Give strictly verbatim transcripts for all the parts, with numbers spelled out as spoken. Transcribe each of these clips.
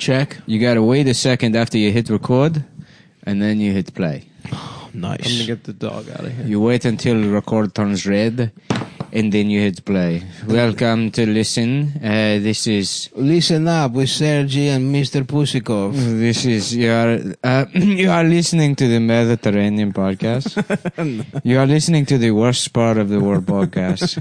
Check. You got to wait a second after you hit record, and then you hit play. Nice. I'm going to get the dog out of here. You wait until the record turns red, and then you hit play. Welcome to Listen. Uh, this is... Listen up with Sergey and Mister Pusikov. This is... You are, uh, you are listening to the Mediterranean podcast. You are listening to the worst part of the world podcast.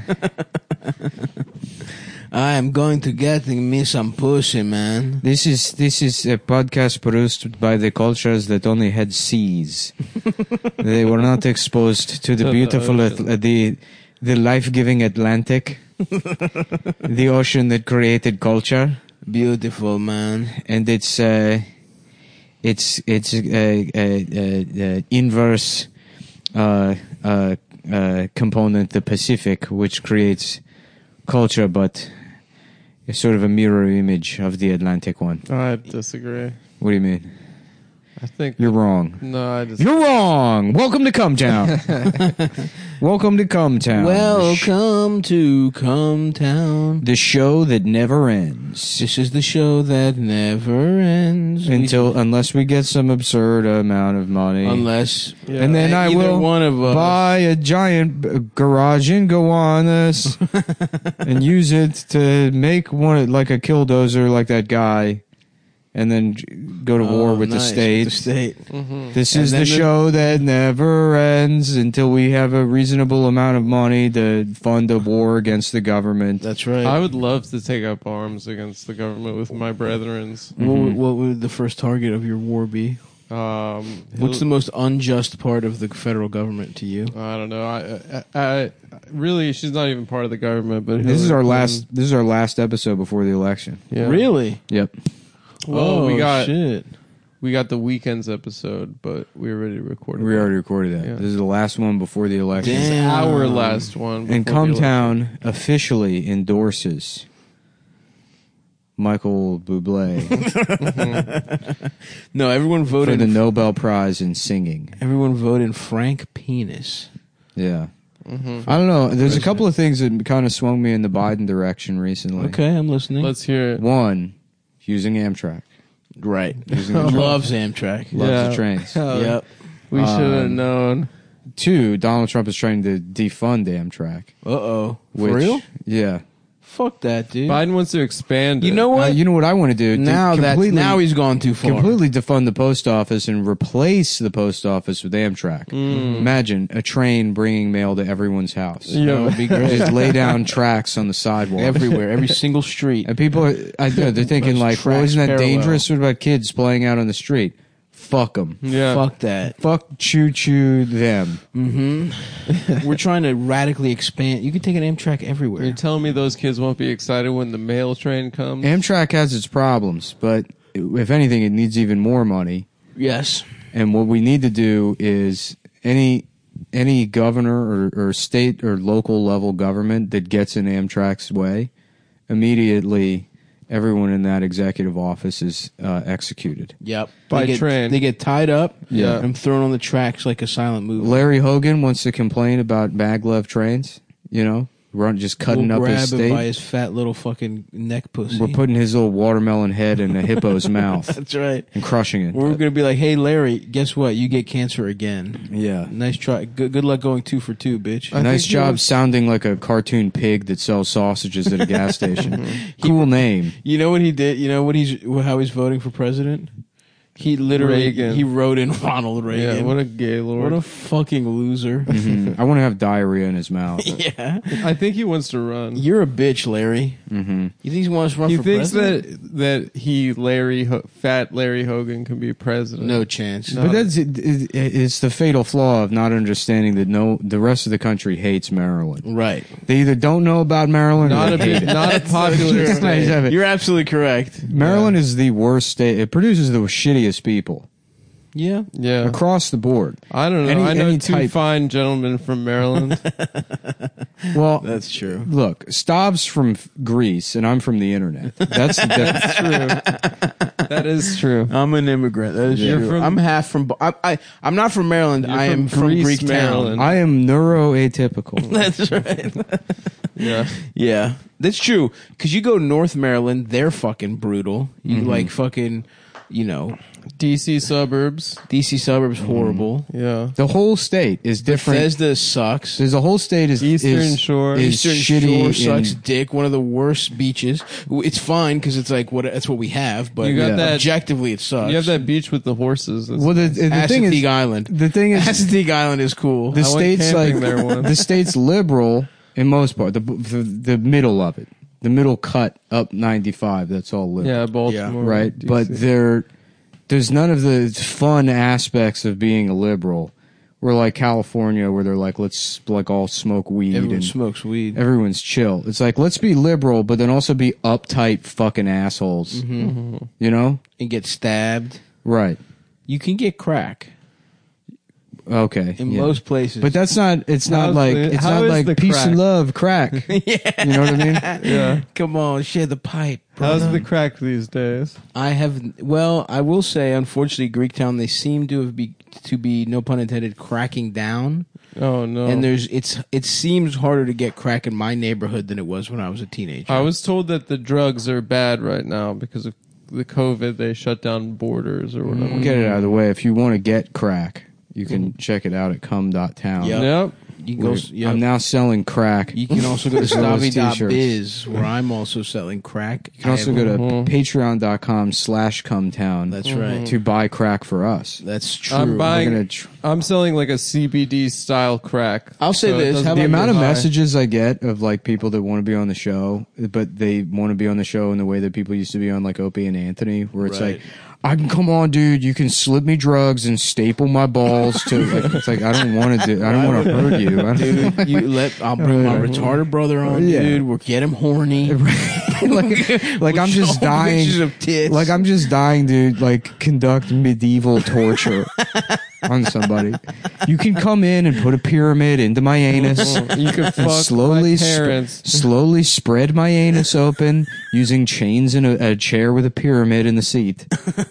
I am going to get me some pussy, man. This is this is a podcast produced by the cultures that only had seas. They were not exposed to the beautiful, uh, the the life-giving Atlantic, the ocean that created culture. Beautiful, man. And it's uh, it's it's a, a, a, a inverse uh, uh, uh, component, the Pacific, which creates culture, but it's sort of a mirror image of the Atlantic one. I disagree. What do you mean? I think You're wrong. No, I disagree. You're wrong. Welcome to Cumtown. Welcome to Cumtown. Welcome to Cumtown. The show that never ends. This is the show that never ends. Until, unless we get some absurd amount of money. Unless, Yeah. And then I either will one of us. buy a giant b- garage and go on this and use it to make one like a killdozer like that guy, and then go to war Oh, with, nice, the state. with the state. Mm-hmm. This And is then the the- show that never ends until we have a reasonable amount of money to fund a war against the government. That's right. I would love to take up arms against the government with my brethrens. What, would, what would the first target of your war be? Um, What's the most unjust part of the federal government to you? I don't know. I, I, I really, she's not even part of the government. But This is Hillary our Clinton- last. This is our last episode before the election. Yeah. Really? Yep. Well, oh, we got shit. we got the weekend's episode, but we already recorded. We that. already recorded that. Yeah. This is the last one before the election. This is Damn. our last one. And before the election. Cumtown officially endorses Michael Bublé No, everyone for voted. the Nobel Prize in singing. Everyone voted Frank Penis. Yeah. Mhm. I don't know. There's a couple of things that kind of swung me in the Biden direction recently. Okay, I'm listening. Let's hear it. One, using Amtrak. right. Using Amtrak. Loves Amtrak. Loves Yeah. the trains. Hell, Yep. We should have Um, known. Two, Donald Trump is trying to defund Amtrak. Uh oh. For Which, real? Yeah. Fuck that, dude. Biden wants to expand. You it. know Uh, what? you know what I want to do? To now that completely- now he's gone too far. completely defund the post office and replace the post office with Amtrak. Imagine a train bringing mail to everyone's house. Yeah. That would be great. Just lay down tracks on the sidewalk. Everywhere, every single street. And people are, I know, they're thinking Those like, well, tracks isn't that parallel. dangerous? What about kids playing out on the street? Fuck them. Yeah. Fuck that. Fuck choo-choo them. Mm-hmm. We're trying to radically expand. You can take an Amtrak everywhere. You're telling me those kids won't be excited when the mail train comes? Amtrak has its problems, but if anything, it needs even more money. Yes. And what we need to do is any any governor or, or state or local level government that gets in Amtrak's way, immediately everyone in that executive office is uh, executed. Yep. By they get, train. They get tied up. Yeah. And thrown on the tracks like a silent movie. Larry Hogan wants to complain about maglev trains, you know, run just cutting we'll up grab his him state. by his fat little fucking neck pussy. We're putting his little watermelon head in a hippo's mouth That's right. and crushing it. We're gonna be like, hey Larry, guess what? You get cancer again. Yeah. Nice try. Good, good luck going two for two, bitch. I Nice think he job was- sounding like a cartoon pig that sells sausages at a gas station. Cool name. You know what he did? You know what he's how he's voting for president? He literally Reagan. he wrote in Ronald Reagan. Yeah, what a gay lord. What a fucking loser. Mhm. I want to have diarrhea in his mouth. Yeah. I think he wants to run. You're a bitch, Larry. Mm-hmm. You think he wants to run He for thinks president? that that he, Larry, Ho- fat Larry Hogan, can be president. No chance. No. But that's it, it, it's the fatal flaw of not understanding that no, the rest of the country hates Maryland. Right. They either don't know about Maryland or Not a they hate big, it. not a popular That's nice. state. You're absolutely correct. Maryland is the worst state. It produces the shittiest people Yeah. Yeah, across the board. I don't know. Any- I know any two type- fine gentlemen from Maryland. Well, That's true. look, Stav's from Greece and I'm from the internet. That's the difference. True. That is true. I'm an immigrant. That is You're true. from- I'm half from. Bo- I, I I'm not from Maryland. You're I am from from Greece, Greek Maryland. town. I am neuroatypical. That's right. Yeah. Yeah, that's true. Because you go North Maryland, they're fucking brutal. You Mm-hmm. like fucking, you know, D C suburbs. D C suburbs horrible. Yeah. The whole state is different. Bethesda sucks. There's the whole state is Eastern is, Shore. is Eastern shitty Shore sucks in- dick. One of the worst beaches. It's fine because it's like what that's what we have, but You got Yeah. that. objectively it sucks. You have that beach with the horses. That's- Well, the, the thing Assateague is, Island. the thing is, Assateague Island is cool. the I went state's like camping there once. the state's liberal in most part. The, the the middle of it, the middle cut up ninety-five. That's all liberal. yeah, Baltimore. right. D C. But there, there's none of the fun aspects of being a liberal. We're like California, where they're like, let's like all smoke weed Everyone and smokes weed. everyone's chill. It's like, let's be liberal, but then also be uptight fucking assholes. Mm-hmm. You know? And get stabbed. Right. You can get crack Okay. in yeah. most places. But that's not. It's not How's like. the- It's how not is like the peace crack? and love crack. yeah. You know what I mean? Yeah. Come on, share the pipe. How's brother. the crack these days? I have. Well, I will say, unfortunately, Greektown they seem to have be to be no pun intended cracking down. Oh no. And there's it's it seems harder to get crack in my neighborhood than it was when I was a teenager. I was told that the drugs are bad right now because of the COVID. They shut down borders or whatever. We'll get it out of the way. If you want to get crack, you can check it out at cum dot town. Yep. Yep. you can go. We're- Yep. I'm now selling crack. You can also go to As well as Stavi dot t-shirts. biz where I'm also selling crack. You can also I go to Mhm. patreon.com slash cumtown That's right. to buy crack for us. That's true. I'm buying- We're gonna tr- I'm selling like a C B D style crack. I'll say So it this, doesn't how the about get amount of high. messages I get of like people that want to be on the show, but they want to be on the show in the way that people used to be on like Opie and Anthony, where it's Right. like, I can come on, dude. You can slip me drugs and staple my balls to. Like, it's like I don't want to do. I don't want to hurt you, I don't- Dude, you let I'll bring my retarded brother on, Yeah. dude. We'll get him horny. like, like I'm We'll just show dying. pictures of tits. Like I'm just dying to like conduct medieval torture on somebody. You can come in and put a pyramid into my anus. You could And fuck slowly, my sp- parents. slowly spread my anus open using chains in a, a chair with a pyramid in the seat.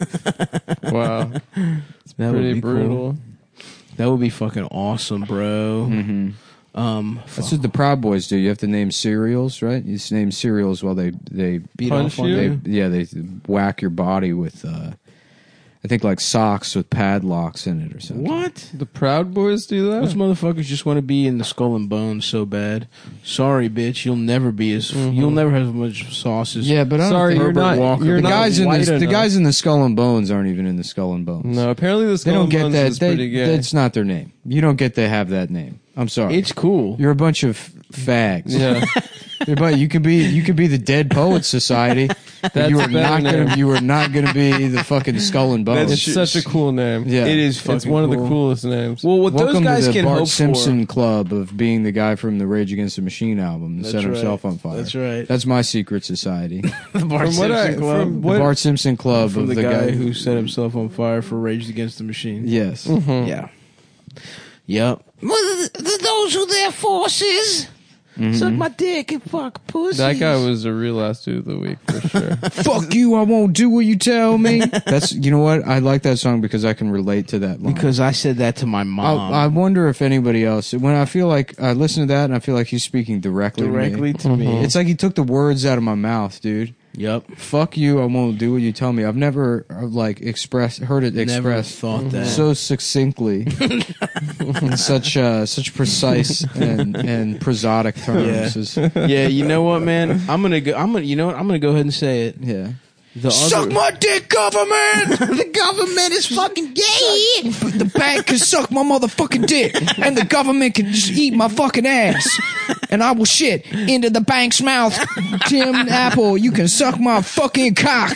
Wow, that would pretty be brutal. cool. That would be fucking awesome, bro. Mm-hmm. Um, That's what the Proud Boys do. You have to name cereals, right? You just name cereals while they they beat punch off on you? they you. yeah they whack your body with uh, I think like socks with padlocks in it or something. What? The Proud Boys do that. Those motherfuckers just want to be in the Skull and Bones so bad. Sorry, bitch. You'll never be as. Mhm. You'll never have as much sauce as. Yeah, but I don't Sorry, think you're Herbert not. Walker. You're the not guys in white the, the enough. guys in the Skull and Bones aren't even in the Skull and Bones. No, apparently the they Skull don't and get Bones that. is They, pretty gay. that's not their name. You don't get to have that name. I'm sorry. It's cool. You're a bunch of fags. Yeah, You're But you could be you could be the Dead Poets Society. but That's you a are better not gonna name. you are not gonna be the fucking Skull and Bones. it's such a cool name. yeah. It is fucking It's one of the cool. coolest names. Well, what Welcome those guys to the can Bart hope Simpson Club of being the guy from the Rage Against the Machine album that That's set right. himself on fire. That's right. That's my secret society. for the Bart From what I- Simpson Club. from The what- Bart Simpson Club From of the, the, guy, who set himself on fire for Rage Against the Machine. Yes. Mhm. Yeah. Yep. Well, th- th- those who their forces Mhm. suck my dick and fuck pussies. That guy was a real ass dude of the week for sure. Fuck you! I won't do what you tell me. That's you know what I like that song because I can relate to that line. because I said that to my mom. I, I wonder if anybody else. When I feel like I listen to that and I feel like he's speaking directly, directly to me. to me. It's like he took the words out of my mouth, dude. Yep. Fuck you! I won't do what you tell me. I've never uh, like expressed, heard it Never expressed thought that. so succinctly in such uh, such precise and, and prosodic terms. As, yeah, you know what, man? I'm gonna go. I'm gonna. You know what? I'm gonna go ahead and say it. yeah. The Suck other, my dick, government! the government is fucking gay. The bank can suck my motherfucking dick, and the government can just eat my fucking ass, and I will shit into the bank's mouth. Tim Apple, you can suck my fucking cock.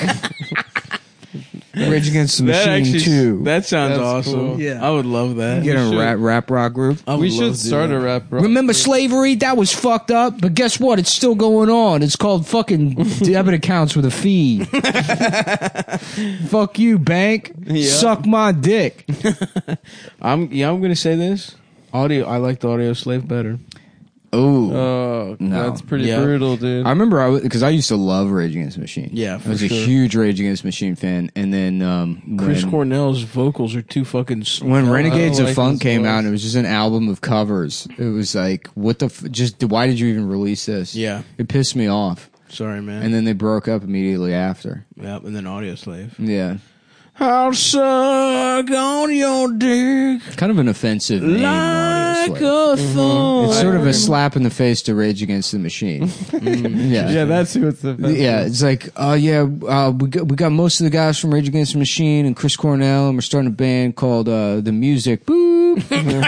Rage Against the That Machine actually, too. that sounds That's awesome. cool. Yeah, I would love that. Get a should- rap, rap rock group. I would we love should to do start that. a rap. Bro. Remember slavery? That was fucked up, but guess what? It's still going on. It's called fucking debit accounts with a fee. Fuck you, bank. Yeah. Suck my dick. I'm yeah. I'm gonna say this. Audio. I like the Audio Slave better. Oh, Oh, No. that's pretty Yeah. brutal, dude. I remember I because I used to love Rage Against the Machine. Yeah, I for was a sure. huge Rage Against the Machine fan, and then um, Chris when, Cornell's vocals are too fucking. s- when I Renegades don't of like Funk his came voice. out, and it was just an album of covers. It was like, what the f- just why did you even release this? Yeah. It pissed me off. Sorry, man. And then they broke up immediately after. Yep, and then Audio Slave. Yeah, I'll suck on your dick kind of an offensive name. like Audio Slave. a thorn. It's sort of a slap in the face to Rage Against the Machine. yeah. yeah, that's who it's the Yeah, it's like, oh yeah, uh, we got we got most of the guys from Rage Against the Machine and Chris Cornell, and we're starting a band called uh, The Music. Boop.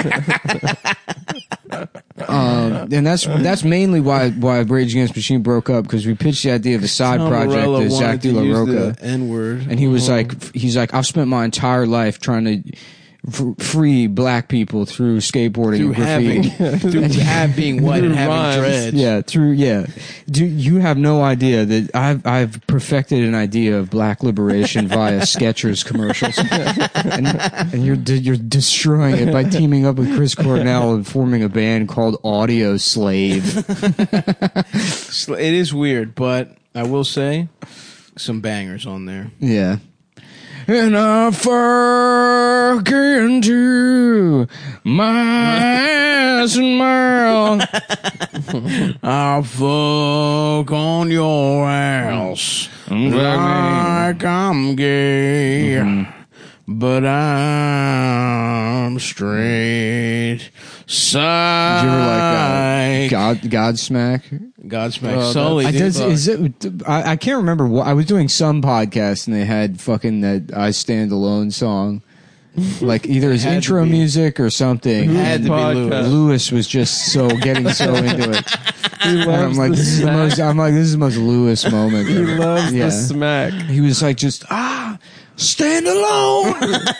um, and that's that's mainly why why Rage Against the Machine broke up, because we pitched the idea of a side Tom project Morello to Zach wanted De to La use Roca, the N-word. and he was like, he's like, I've spent my entire life trying to f- free black people through skateboarding through and graffiti. having, through having what and Through having rhymes. dreads. Yeah, through yeah. Do you have no idea that I've I've perfected an idea of black liberation via Skechers commercials, and, and you're de- you're destroying it by teaming up with Chris Cornell and forming a band called Audio Slave. Sl- It is weird, but I will say some bangers on there. Yeah. And I fuck into my ass and mouth. I'll fuck on your ass like I'm gay, but I'm straight. Side. Did you ever like uh, God Godsmack? Godsmack Oh, Sully. I dude. does, is it? I, I can't remember. What, I was doing some podcast and they had fucking that "I Stand Alone" song, like either his Had to intro be. music or something. Had to be Podcast. Lewis. Lewis was just so getting so into it. He And I'm loves like, the this is the smack. most. I'm like, this is the most Lewis moment. He ever. loves Yeah. the smack. He was like, just ah, stand alone.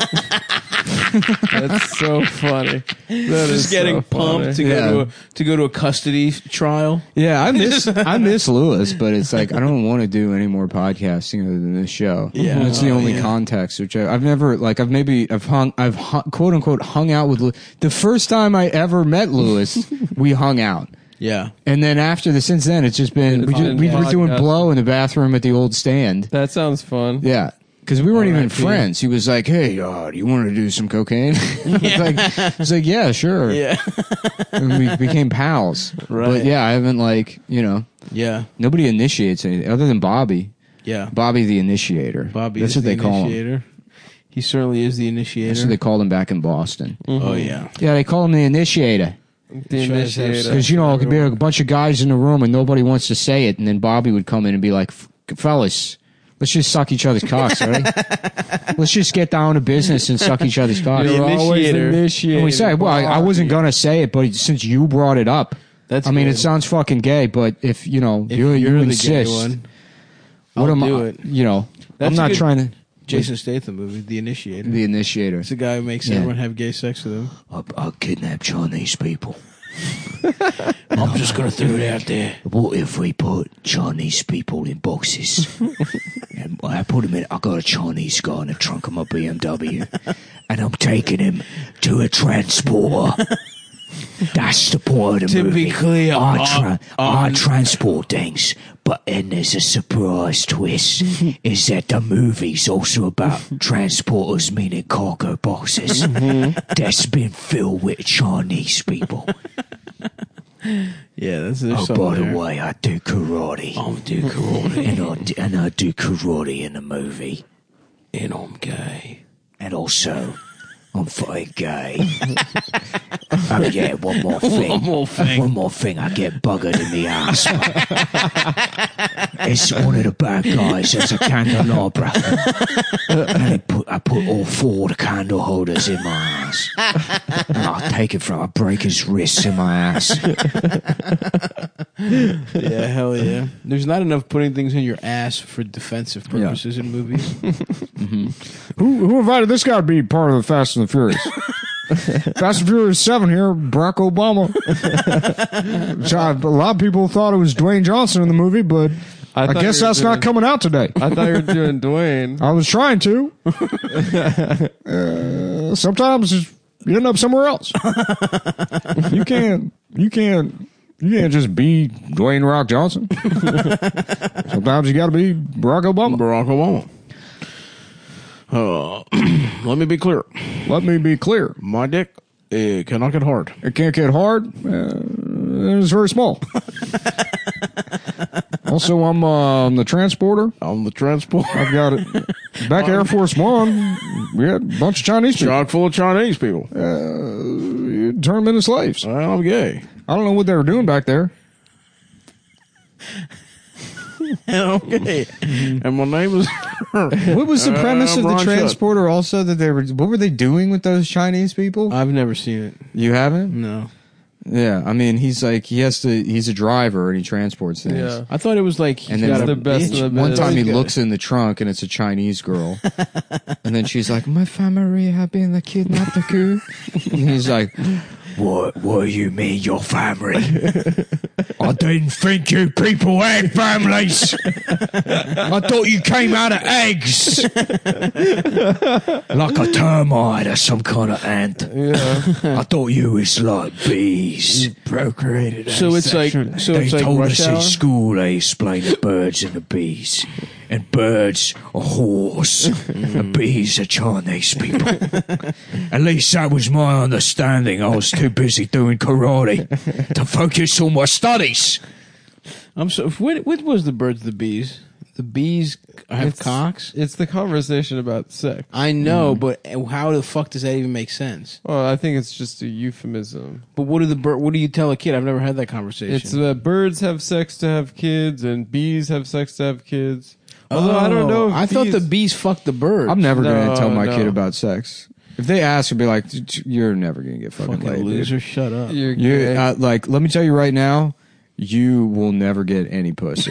That's so funny. That is Just getting so funny. pumped to Yeah. go to a, to go to a custody trial. Yeah, I miss I miss Lewis, but it's like I don't want to do any more podcasting other than this show. Yeah. that's the Oh, only yeah. context. Which I, I've never like. I've maybe I've hung I've hung, quote unquote hung out with Lew- the first time I ever met Lewis. We hung out, Yeah. and then after the since then it's just been It's we, ju- been we were doing podcast. blow in the bathroom at the old stand. That sounds fun. Yeah. Because we weren't R I even P friends. He was like, "Hey, uh, do you want to do some cocaine?" It's like, it's like, "Yeah, sure." Yeah. And we became pals. Right. But yeah, I haven't like you know Yeah. nobody initiates anything other than Bobby. Yeah. Bobby the initiator. Bobby That's is what the they call him. initiator. He certainly is the initiator. That's what they called him back in Boston. Oh yeah. Yeah, they call him the initiator. The initiator. Because, you know, it could be a bunch of guys in the room and nobody wants to say it. And then Bobby would come in and be like, fellas, let's just suck each other's cocks, all right? Let's just get down to business and suck each other's cocks. The You're always initiator. initiator. And we say, well, I, I wasn't going to say it, but since you brought it up, That's I mean, good. it sounds fucking gay, but if, you know, If you, you're you the insist, gay one, what I'll am do I, it. you know, That's I'm a not good- trying to, Jason Statham movie, The Initiator. the initiator. It's the guy who makes Yeah. everyone have gay sex with him. I, I kidnap Chinese people. I'm just gonna throw it out there. What if we put Chinese people in boxes? And I put them in. I got a Chinese guy in the trunk of my B M W, and I'm taking him to a transporter. That's the point of the To movie. be clear, I, uh, tra- uh, I transport things, but then there's a surprise twist: is that the movie's also about transporters, meaning cargo boxes, that's been filled with Chinese people. Yeah, that's there's Oh, something by the there. way, I do karate. I'm do karate and I do, and I do karate in the movie, and I'm gay. and also I'm fucking gay. Oh yeah, one more thing. One more thing. One more thing. I get buggered in the ass. It's one of the bad guys. There's a candelabra, and I put I put all four of the candle holders in my ass, and I take it from. I break his wrists in my ass. Yeah, hell yeah. There's not enough putting things in your ass for defensive purposes in movies. Who who invited this guy to be part of the Fast and the Furious? Fast and Furious seven here, Barack Obama. So I- a lot of people thought it was Dwayne Johnson in the movie, but I, thought guess you were that's not doing- coming out today. I thought you were doing Dwayne. I was trying to. uh, sometimes you end up somewhere else. You can't. You can't. You can't just be Dwayne Rock Johnson. Sometimes you got to be Barack Obama. Barack Obama. Uh, let me be clear. Let me be clear. My dick, it cannot get hard. It can't get hard. Uh, it's very small. Also, I'm, uh, I'm the transporter. On the transport. I've got it. Back Air Force One, we had a bunch of Chinese people. Chock full of Chinese people. Uh, you turn them into slaves. Well, I'm gay. I don't know what they were doing back there. Okay. And my name is... What was the Uh, premise of the Ron Shutt. transporter? Also, that they were. What were they doing with those Chinese people? I've never seen it. You haven't? No. Yeah, I mean, he's like he has to. He's a driver and he transports things. Yeah. I thought it was like... And he's then got the a best bitch. of the One best. time he He's got- looks in the trunk and it's a Chinese girl, and then she's like, "My family have been kidnapped." And he's like, What, what do you mean, your family? I didn't think you people had families. I thought you came out of eggs. Like a termite or some kind of ant. Yeah. I thought you was like bees. procreated. So it's like... So they it's like told Rush us Hour? in school they explained the birds and the bees. And birds are horse. and bees are Chinese people. At least that was my understanding. I was too busy doing karate to focus on my studies. I'm so... What, what was the birds, the bees? The bees have It's- cocks? It's the conversation about sex. I know, but how the fuck does that even make sense? Well, I think it's just a euphemism. But what do the bir- What do you tell a kid? I've never had that conversation. It's uh, birds have sex to have kids, and bees have sex to have kids. Although I don't know. Oh, If I thought bees- the bees fucked the birds. I'm never No, gonna tell my no. kid about sex. If they ask, I'll be like, "You're never gonna get fucking, fucking laid, loser. dude." Shut up. You're You gay. uh, like, let me tell you right now, you will never get any pussy.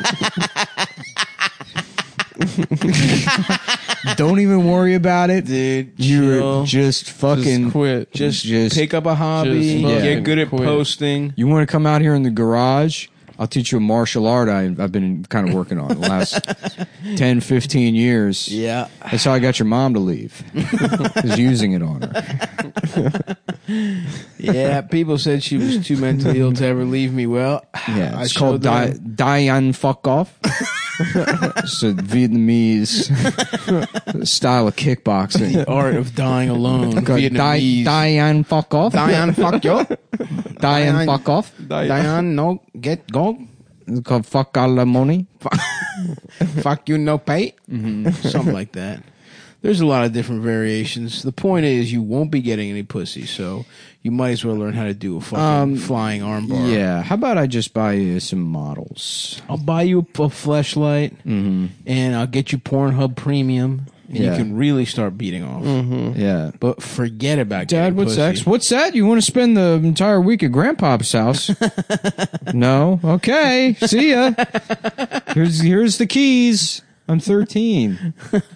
Don't even worry about it, Dude, You're chill. just fucking. just quit. Just, just- pick up a hobby. just Get fucking good at quit. posting. You want to come out here in the garage? I'll teach you a martial art I, I've been kind of working on the last ten, fifteen years. Yeah. That's how I got your mom to leave. Is using it on her. Yeah, people said she was too mentally ill to ever leave me. Well, Yeah, I it's called showed Di- them. Diane Fuck Off. It's a Vietnamese style of kickboxing. The art of dying alone. Called Di- Vietnamese. Diane Fuck Off. Diane, fuck you. Diane Fuck Off. Diane, no, get go. It's called Fuck All the Money. Fuck you, no pay. Something like that. There's a lot of different variations. The point is, you won't be getting any pussy, so you might as well learn how to do a fucking Um, flying armbar. Yeah, how about I just buy you some models? I'll buy you a, a fleshlight, Mm-hmm. and I'll get you Pornhub Premium, and Yeah. you can really start beating off. Yeah. But forget about Dad, getting what's pussy. that? What's that? You want to spend the entire week at Grandpa's house? No? Okay. See ya. Here's here's the keys. I'm thirteen.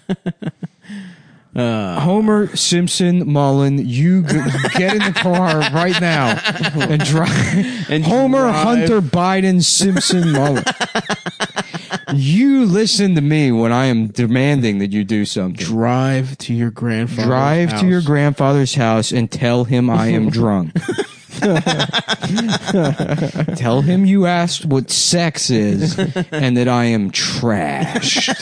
Uh, Homer, Simpson, Mullen, you g- get in the car right now and drive. And Homer, drive. Hunter, Biden, Simpson, Mullen. You listen to me when I am demanding that you do something. Drive to your grandfather's Drive house. to your grandfather's house and tell him I am drunk. Tell him you asked what sex is and that I am trashed.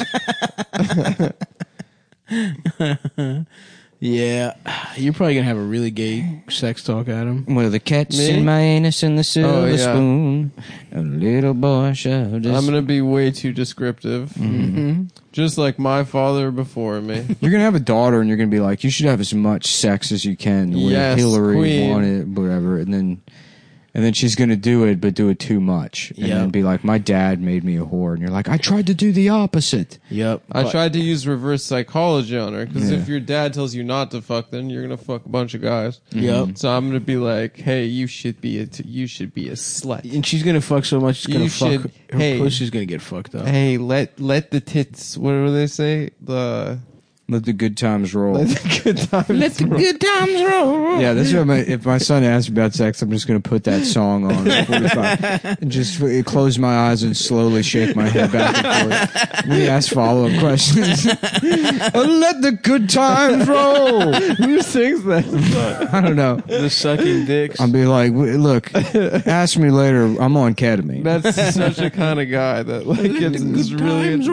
Yeah, you're probably gonna have a really gay sex talk, Adam. With the cats Me? in my anus and the silver Oh, yeah. spoon, a little boy showed us. I'm gonna be way too descriptive. Mm-hmm. Just like my father before me. You're gonna have a daughter, and you're gonna be like, you should have as much sex as you can. The way Yes, Hillary queen. wanted, whatever, and then. And then she's going to do it, but do it too much. And Yep. then be like, my dad made me a whore. And you're like, I tried to do the opposite. Yep. I But- tried to use reverse psychology on her because Yeah. if your dad tells you not to fuck, then you're gonna fuck a bunch of guys. Yep. So I'm gonna be like, hey, you should be a t- you should be a slut. And she's gonna fuck so much, it's gonna You fuck. should- her hey. pussy's gonna get fucked up. Hey, let let the tits. What do they say? The Let the good times roll. Let the good times Let the roll. good times roll. Yeah, that's what my, if my son asks me about sex, I'm just going to put that song on at forty-five and just f- close my eyes and slowly shake my head back and forth. We ask follow-up questions. Let the good times roll. Who sings that? I don't know. The sucking dicks. I'll be like, "W- look, ask me later. I'm on ketamine. That's such a kind of guy that like gets is really into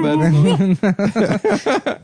that.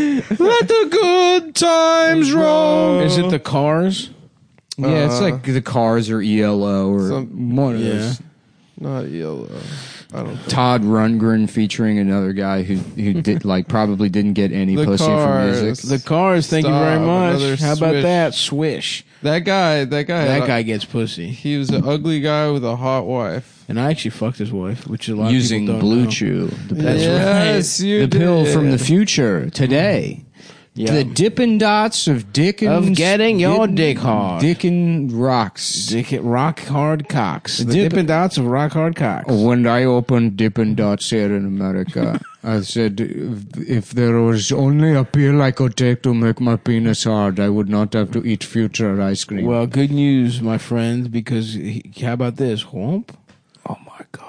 Let the good times roll. Is it the Cars? Yeah, it's Uh, like the Cars or E L O or Some- one of yeah. those. Not yellow. I don't. Think. Todd Rundgren featuring another guy who who did like probably didn't get any The pussy Cars. from music. The Cars, thank you very Stop, much. another How about swish. that? Swish. That guy. That guy. That had- guy gets pussy. He was an ugly guy with a hot wife. And I actually fucked his wife, which a lot Using of people don't Blue know. Chew, the, That's yes, you the pill did. from the future today. Yeah. The Dippin' Dots of Dickens Of getting your Dip- dick hard. Dickin' rocks. Dick it rock hard cocks. The Dip- Dippin' Dots of rock hard cocks. When I opened Dippin' Dots here in America, I said, if, if there was only a pill I could take to make my penis hard, I would not have to eat future ice cream. Well, good news, my friend, because he, how about this? Whomp. oh my God.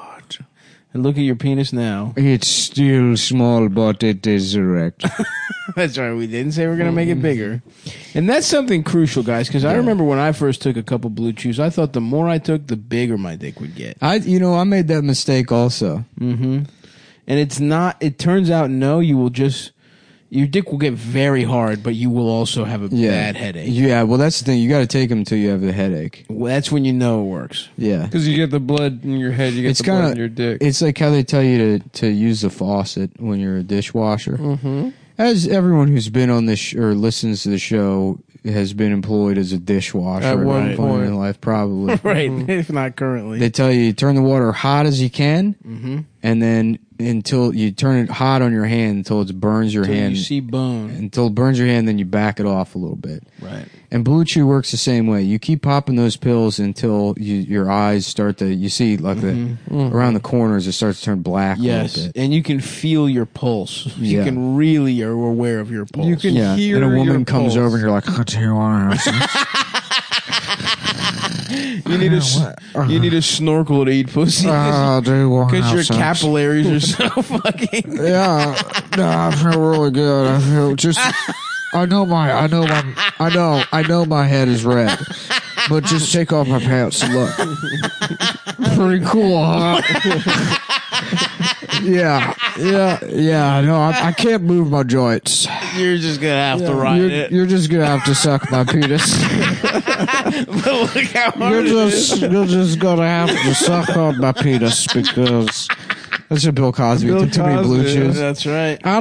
And look at your penis now. It's still small, but it is erect. That's right. We didn't say we're going to make it bigger. And that's something crucial, guys, because I remember when I first took a couple Blue Chews, I thought the more I took, the bigger my dick would get. I, you know, I made that mistake also. Mm-hmm. And it's not, it turns out, no, you will just, your dick will get very hard, but you will also have a Yeah. bad headache. Yeah, well, that's the thing. You got to take them until you have the headache. Well, that's when you know it works. Yeah. Because you get the blood in your head, you get It's the blood kinda- in your dick. It's like how they tell you to, to use the faucet when you're a dishwasher. Mm-hmm. As everyone who's been on this sh- or listens to the show has been employed as a dishwasher At at one one point in point. their life, probably. Right. If not currently. They tell you, you turn the water hot as you can, mm-hmm. and then until you turn it hot on your hand until it burns your Until hand. you see bone. Until it burns your hand, then you back it off a little bit. Right. And Blue Chew works the same way. You keep popping those pills until you, your eyes start to, you see, like the around the corners, it starts to turn black a Yes. little bit. And you can feel your pulse. You Yeah. can really are aware of your pulse. You can Yeah, hear and a woman your comes pulse. over and you're like, "Oh, do you want to have You need a, s- you need a snorkel to eat pussy. Uh, do you want to Because have your sex?" capillaries are so fucking. Yeah, no, I feel really good. I feel just. I know my. I know my. I know. I know my head is red, but just take off my pants and look. Pretty cool, huh? yeah, yeah, yeah. No, I, I can't move my joints. You're just going to have to ride You're, it. you're just gonna have to suck my penis. But look how hard You're it is. just. You're just gonna have to suck on my penis because. That's what Bill Cosby Bill took too many Blue Cosby, Chews. That's right. I,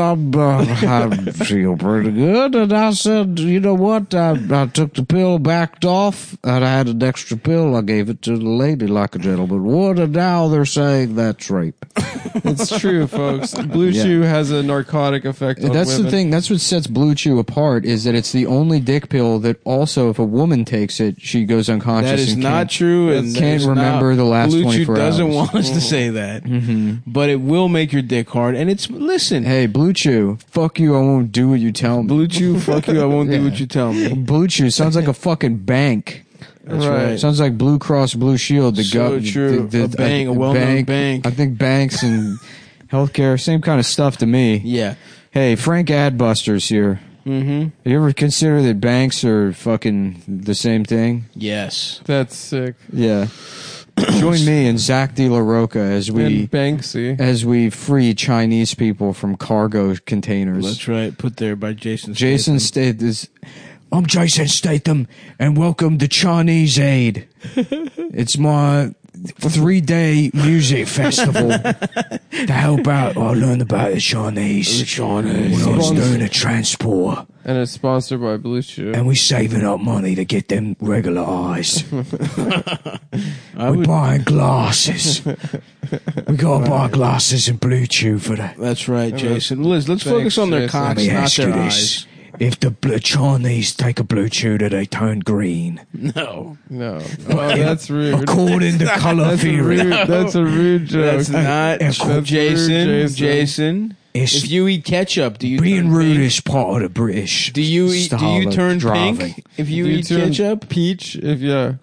I, I feel pretty good, and I said, you know what? I, I took the pill, backed off, and I had an extra pill. I gave it to the lady like a gentleman would, and now they're saying that's rape. It's true, folks. Blue Yeah. Chew has a narcotic effect on That's women. the thing. That's what sets Blue Chew apart. Is that it's the only dick pill that also, if a woman takes it, she goes unconscious. That is and not can't- true. And Can't that is remember not, the last Blue Chew twenty-four doesn't hours. want us to say that. Mm-hmm. But it will make your dick hard. And it's, listen, Hey, Blue Chew, fuck you. I won't do what you tell me. Blue Chew, fuck you, I won't do Yeah. what you tell me. Blue Chew sounds like a fucking bank. That's Right. right. Sounds like Blue Cross Blue Shield. The So gov- true. The, A bank, a well-known bank. I think banks and healthcare, same kind of stuff to me. Yeah. Hey, Frank Adbusters here. Mm-hmm. You ever consider that banks are fucking the same thing? Yes. That's sick. Yeah. Join me and Zach De La Roca as we and Banksy. as we free Chinese people from cargo containers. That's right. Put there by Jason Jason Statham. Statham. Is, I'm Jason Statham, and welcome to Chinese Aid. It's my three-day music festival to help out. I learned about the Chinese, the Chinese when I was doing a transport, And it's sponsored by Blue Chew. and we're saving up money to get them regular eyes. I We're would, buying glasses. We gotta buy glasses and Blue Chew for that. that's right, Jason. Liz, let's Thanks, focus on their Jason. cocks, Let me not ask their you eyes. this. If the bl- Chinese take a Blue Chew, do they turn green? No. No. Oh, that's rude. According to color That's a theory. rude, that's a rude joke. That's not That's true. rude, Jason. Jason. Jason. It's If you eat ketchup, do you being turn rude pink? is part of the British. Do you eat? Do style you of turn driving. pink if you Do you eat turn ketchup? peach? If yeah.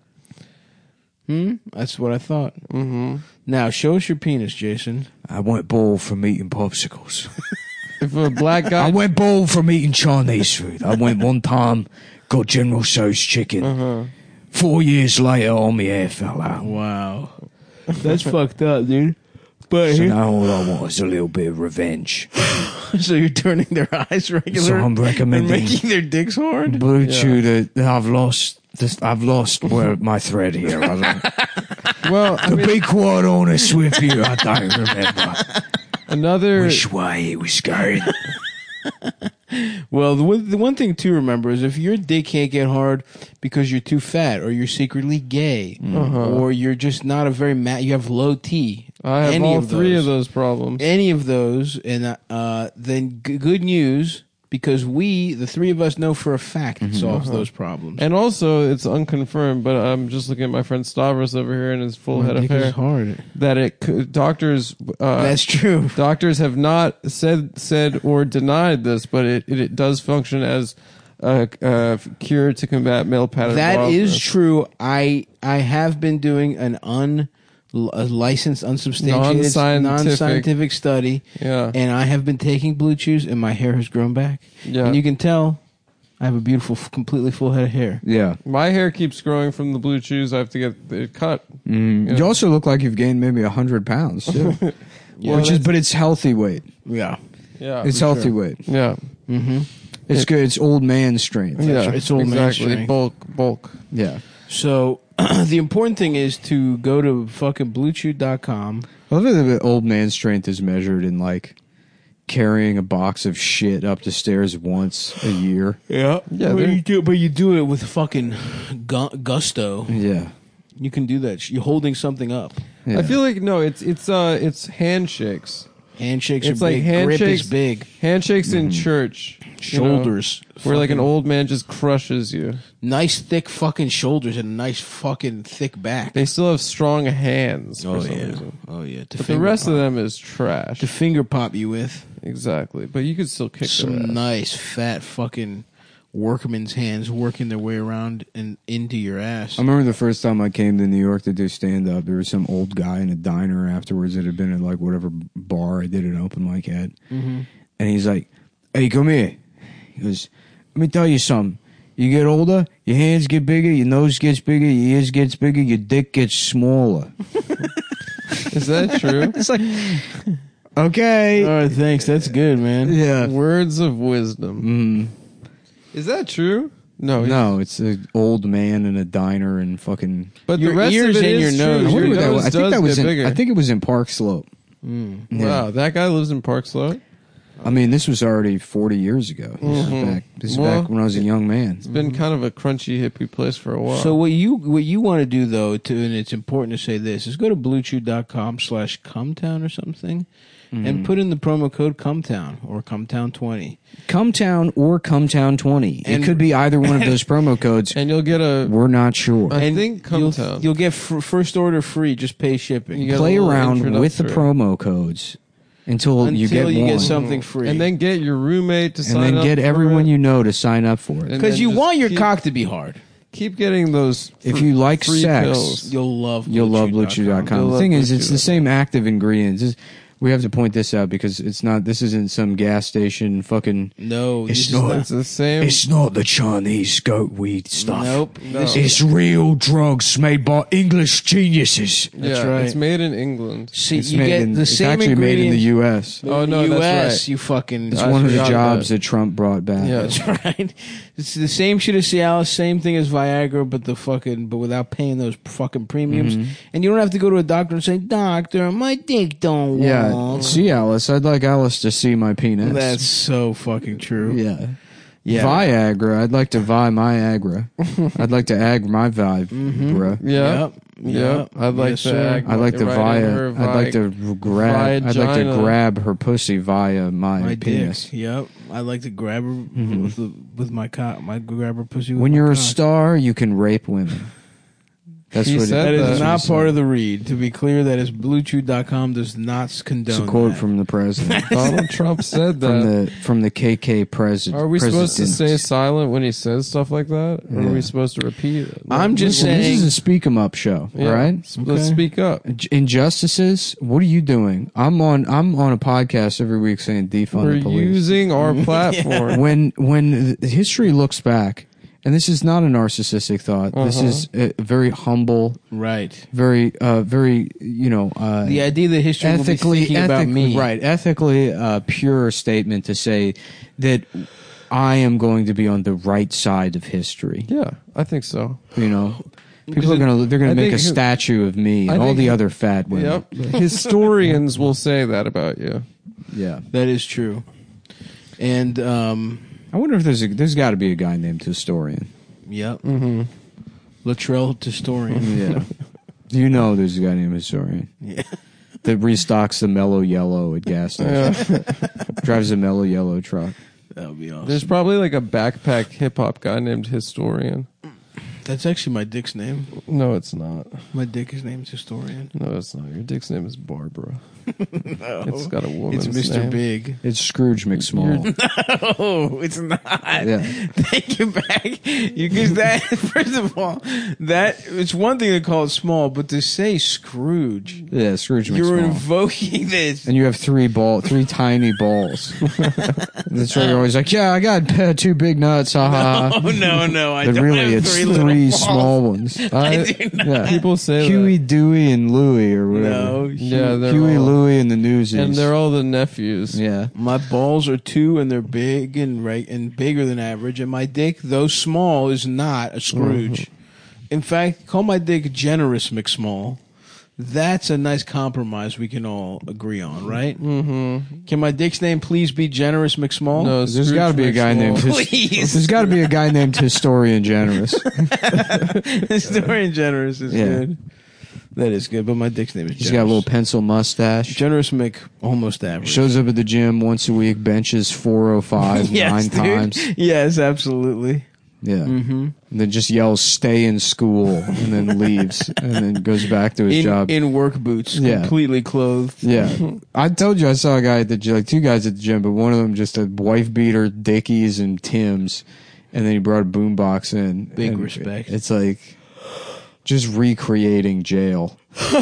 Hmm. That's what I thought. Mm-hmm. Now show us your penis, Jason. I went bald from eating popsicles. If a black guy. I went bald from eating Chinese food. I went one time, got General Tso's chicken. Uh-huh. Four years later, all my hair fell out. Wow, that's fucked up, dude. But So here- now all I want is a little bit of revenge. so you're turning their eyes regular. So I'm and recommending making their dicks hard. Blue Chew. That I've lost. This, I've lost where my thread here. I don't, Well, I to mean, be quite honest with you, I don't remember another. which way it was going. Well, the one, the one thing to remember is if your dick can't get hard because you're too fat, or you're secretly gay, Uh-huh. or you're just not a very ma- you have low T. I have any all of three those. of those problems. Any of those, and uh, then g- good news because we, the three of us, know for a fact it solves those problems. And also, it's unconfirmed, but I'm just looking at my friend Stavros over here and his full head of Dick is hair. hard. That it could, doctors uh, That's true. doctors have not said said or denied this, but it it, it does function as a, a cure to combat male pattern. That is baldness. true. I I have been doing an un a licensed, unsubstantiated, Non-scientific. non-scientific study, Yeah. and I have been taking Blue Chews, and my hair has grown back. Yeah. And you can tell I have a beautiful, f- completely full head of hair. Yeah. My hair keeps growing from the blue chews. I have to get it cut. Mm. Yeah. You also look like you've gained maybe a hundred pounds too, Well, which is, that's- but it's healthy weight. Yeah. Yeah, It's for healthy sure. weight. Yeah, Mm-hmm. It's good. It's old man strength. yeah, right. It's old man exactly. strength. Bulk, bulk. Yeah. So the important thing is to go to fucking blue chew dot com. I love that the old man strength is measured in like carrying a box of shit up the stairs once a year. Yeah. Yeah, But they're- you do, but you do it with fucking gu- gusto. Yeah. You can do that. You're holding something up. Yeah. I feel like no, it's it's uh it's handshakes. Handshakes It's are like big. Grip handshakes- is big. Handshakes in church. you know, Shoulders. where like an Fucking old man just crushes you. nice thick fucking shoulders and a nice fucking thick back. They still have strong hands for oh some yeah. reason. Oh yeah. To But the finger rest pop. of them is trash. to finger pop you with Exactly. But you could still kick their some ass. nice fat fucking workman's hands working their way around and into your ass. I remember the first time I came to New York to do stand up, there was some old guy in a diner afterwards that had been at like whatever bar I did an open mic at. Mm-hmm. And he's like, "Hey, come here." He goes, "Let me tell you something. You get older, your hands get bigger, your nose gets bigger, your ears gets bigger, your dick gets smaller." Is that true? It's like, okay. All right, thanks. That's good, man. Yeah. Words of wisdom. Mm, Is that true? No. he's- no, it's an old man in a diner and fucking. But Your the rest ears of it and is your nose. true. I, wonder Your what that nose was. I think does that was get in. bigger. I think it was in Park Slope. Mm. Yeah. Wow, that guy lives in Park Slope. I mean, this was already forty years ago. This Mhm. is back. This is Well, back when I was a young man. It's been kind of a crunchy hippie place for a while. So what you what you want to do though, to, and it's important to say this, is go to blue chew dot com slash cumtown or something, and put in the promo code cumtown or cumtown twenty. Cumtown or Cumtown twenty. And- it could be either one of those promo codes. and you'll get a We're not sure. I and think you'll, Cumtown. you'll get fr- first order free. Just pay shipping You get Play a little around with the introductory. promo codes until, until you get you one. get something free. and then get your roommate to and sign then up get for everyone it. you know to sign up for it. And because then you just want your keep- cock to be hard. Keep getting those. If fr- you like free sex, pills. You'll love You'll love blue dot chew dot com. You'll The love thing is, Blue it's Chew the dot same active ingredients. It's- we have to point this out because it's not. This isn't some gas station fucking. No, It's this is not. It's the same. It's not the Chinese goat weed stuff. Nope. No. This It's is, real drugs made by English geniuses. yeah, right. it's made in England. see, It's you made get in, the it's same actually made in the ingredients. U S. Oh, no, U that's S, right. you fucking. It's I one of the forgot jobs that. that Trump brought back. Yeah. That's right. It's the same shit as Cialis, same thing as Viagra, but the fucking, but without paying those fucking premiums. Mhm. And you don't have to go to a doctor and say, "Doctor, my dick don't Yeah. walk." See, Alice, I'd like Alice to see my penis. That's so fucking true. yeah. Yeah. Viagra. I'd like to vi my agra. I'd like to ag my vibe, Mhm. bruh. Yeah. Yep. Yeah, Yep. I'd like Yes, to. sir. ag- I'd like to right via. in her I'd like vi- to grab. I'd like to vagina. grab her pussy via my, My penis. dick. Yep. I like to grab her Mhm. with the, with my cock. My grab her pussy. With When my you're a cock. star, you can rape women. That's He what said That it, is that. not part of the read. To be clear, that is blue chew dot com does not condone It's a quote that. from the president, Donald Trump said that. from the from the K K president. Are we supposed to stay president. silent when he says stuff like that? Or Yeah. are we supposed to repeat it? I'm just Well, saying- this is a speak 'em up show, Yeah. all right? S- Let's Okay. speak up. Injustices. What are you doing? I'm on. I'm on a podcast every week saying defund We're the police. using our platform. when when the history looks back, and this is not a narcissistic thought. This Uh-huh. is a very humble, Right. very uh, very you know uh, The idea that history will be ethically thinking about ethically me. right ethically uh, pure statement to say that I am going to be on the right side of history. Yeah, I think so. You know. People are gonna they're gonna I make a think- statue of me I and all think- the other fat women. Yep. Historians will say that about you. Yeah. That is true. And, um, I wonder if there's a, there's got to be a guy named Historian. yep. Mm-hmm. Latrell Historian. Yeah. You know there's a guy named Historian. Yeah. That restocks the Mellow Yellow at gas stations. Yeah. Drives a Mellow Yellow truck. That would be awesome. There's probably like a backpack hip hop guy named Historian. That's actually my dick's name. No, it's not. My dick is named Historian. No, it's not. Your dick's name is Barbara. No. It's got a woman's It's Mister name. Big. It's Scrooge McSmall. No, it's not. Yeah. Take it back. You because that first of all, that it's one thing to call it small, but to say Scrooge, Yeah, Scrooge you're McSmall. invoking this. And you have three ball, three tiny balls. That's why you're always like, yeah, I got uh, two big nuts, haha. Oh no, no, I But don't really, have it's three, three, little balls. small ones. I, do not. Yeah. people say Huey, that. Dewey, and Louie, or whatever. No, Yeah, they're Huey, all, Louie, and the Newsies. and they're all the nephews. yeah. my balls are two, and they're big and right and bigger than average. And my dick, though small, is not a Scrooge. In fact, call my dick generous McSmall. That's a nice compromise we can all agree on, right? Mm-hmm. Can my dick's name please be Generous McSmall? No, There's Scrooge got to be a guy McSmall. named his, Please. There's got to be a guy named Historian Generous. Historian Generous is Yeah. good. That is good, but my dick's name is He's Generous. got a little pencil mustache. Generous Mick, almost average. Shows up at the gym once a week, benches four oh five yes, nine dude. times. Yes, absolutely. Yeah. Mm-hmm. And then just yells, stay in school, and then leaves, and then goes back to his In, job. in work boots, Yeah. completely clothed. Yeah. I told you I saw a guy at the gym, like two guys at the gym, but one of them just a wife beater, Dickies, and Tim's, and then he brought a boombox in. Big and respect. It's like just recreating jail.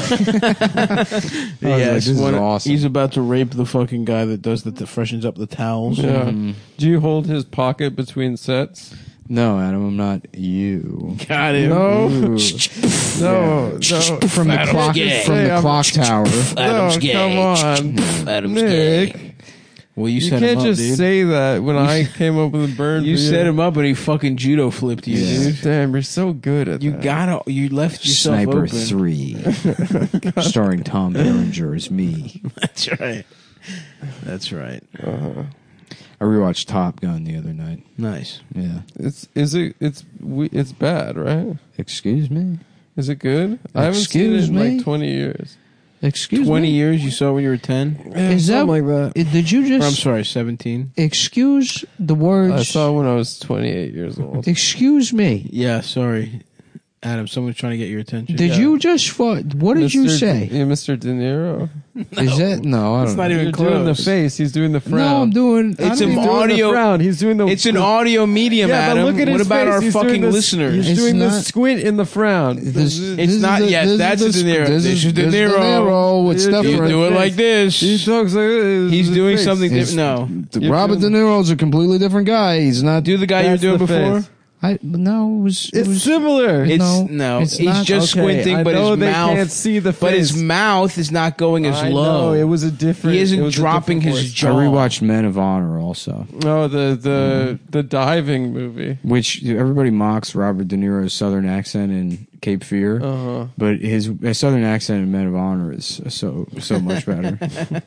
Yes, like, this is one- awesome. He's about to rape the fucking guy that does the that freshens up the towels. Yeah. Mhm. Do you hold his pocket between sets? No, Adam, I'm not you. Got him. No. Ooh. No, no. From the Adam's clock, gay. from Say the I'm- clock tower. Adam's no, gay. come on. Adam's Nick. gay. Well, you, You set can't him up, just dude. say that when I came up with a burn. You for set him up and he fucking judo flipped you, Yeah. dude. Damn, you're so good at You that. gotta. You left yourself Sniper open. three, starring Tom Berenger as me. That's right. That's right. Uh-huh. I rewatched Top Gun the other night. Nice. Yeah. It's is it it's we, it's bad, right? Excuse me. Is it good? I haven't Excuse seen it in me? like twenty years. Excuse Twenty me. years you saw when you were ten. Is that Something like that? uh, Did you Or I'm just sorry, seventeen. excuse the words? I saw when I was twenty-eight years old. Excuse me. Yeah, sorry, Adam. Someone's trying to get your attention. Did Yeah. you just? Fu- what did you Mister say? D- yeah, Mister De Niro. Is that no? I don't It's know. not even You're doing the close. face. He's doing the frown. No, I'm doing. It's I don't an even- He's doing audio- the frown. He's doing the. It's an the- audio medium, Yeah, Adam. but look at what his about face. our He's doing fucking the- listeners? He's It's doing the not- squint in the frown. This- This- It's this is not the- yet. this is That's the De Niro. This This is is De this is De Niro. Niro. It's You You different. do it like he this. talks like this. He's His doing face. something It's- different. No, You're Robert doing- De Niro's a completely different guy. He's not. do the guy you were That's doing the before. face. I no. It was. It It's was. similar. It's No, no. it's he's not. just Okay, squinting, I but know his they mouth. can't see the But his face. mouth is not going as I low. know, it was a different. He it isn't was a dropping different his voice. I jaw. rewatched Men of Honor also, No, the the the diving movie. which everybody mocks Robert De Niro's southern accent in Cape Fear, Uh huh. but his, his southern accent in Men of Honor is so so much better.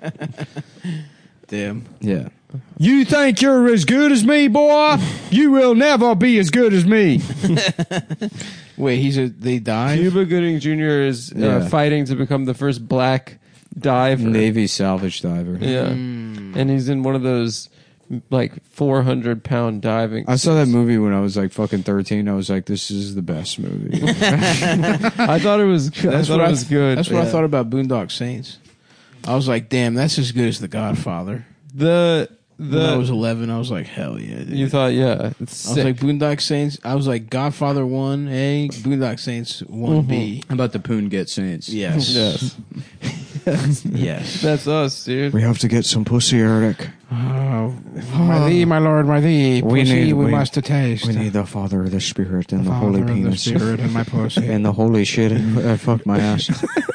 Damn. Yeah. You think you're as good as me, boy? You will never be as good as me. Wait, he's a. They died. Cuba Gooding Junior is uh, Yeah. fighting to become the first black diver. Navy salvage diver. Yeah, Mm. and he's in one of those like four hundred pound diving. I saw that movie when I was like fucking thirteen. I was like, this is the best movie. I thought it was. I That's thought what it I- was good. That's what I Yeah. thought about Boondock Saints. I was like, damn, that's as good as The Godfather. The When I was the eleven, I was like, hell yeah. Dude. you thought yeah, it's I was sick. like, Boondock Saints. I was like, Godfather one A, Boondock Saints one B. How about the Poon Get Saints? Yes. yes, Yes. that's us, dude. We have to get some pussy, Eric. Oh, my thee, my lord, my thee. We Pussy need- we, we- must taste. We need the Father, the Spirit, and the, the Holy Father and the Penis. Spirit and my pussy. And the holy shit. Uh, fuck my ass.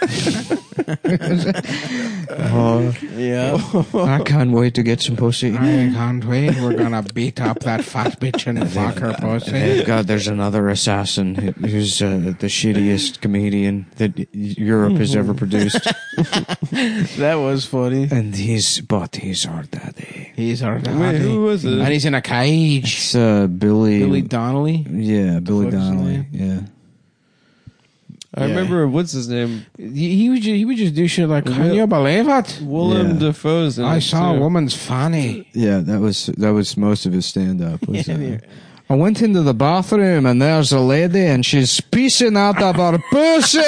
Oh, Yeah. I can't wait to get some pussy. I can't wait. We're gonna beat up that fat bitch and fuck her pussy. God, there's another assassin who- who's uh, the shittiest comedian that Europe has ever produced. That was funny. And he's, but he's our daddy. He's our Wait, daddy. who was it? And he's in a cage. It's uh, Billy. Billy Donnelly. Yeah, Billy fuck is his Donnelly. name? Yeah. I Yeah. remember what's his name? He, he would just, he would just do shit like, can Will- you believe it? Willem Yeah. Dafoe's in I it, saw too. a woman's fanny. Yeah, that was that was most of his stand up. Yeah. I went into the bathroom and there's a lady and she's pissing out of her pussy.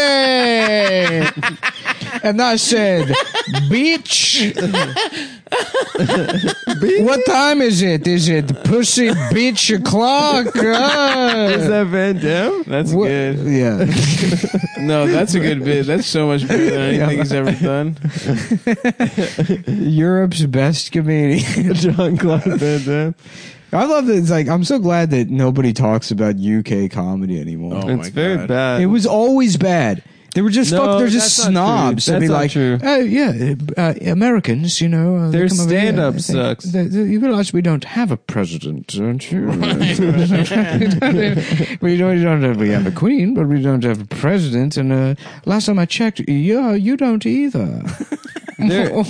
And I said, bitch. What time is it? Is it pussy bitch o'clock? Ah. Is that Van Damme? That's What- good. Yeah. No, that's a good bit. That's so much better than anything he's ever done. Europe's best comedian. John Claude Van Damme. I love that. It's like, I'm so glad that nobody talks about U K comedy anymore. Oh my It's very God. bad. It was always bad. They were just No, fuck. They're just that's not true. snobs. They'd be That's not like, true. oh yeah, uh, Americans, you know, uh, they Their come over here, stand-up they think- sucks. they- they- you realize we don't have a president, don't you? we don't. We don't have. We have a queen, but we don't have a president. And uh, last time I checked, yeah, you don't either. They're-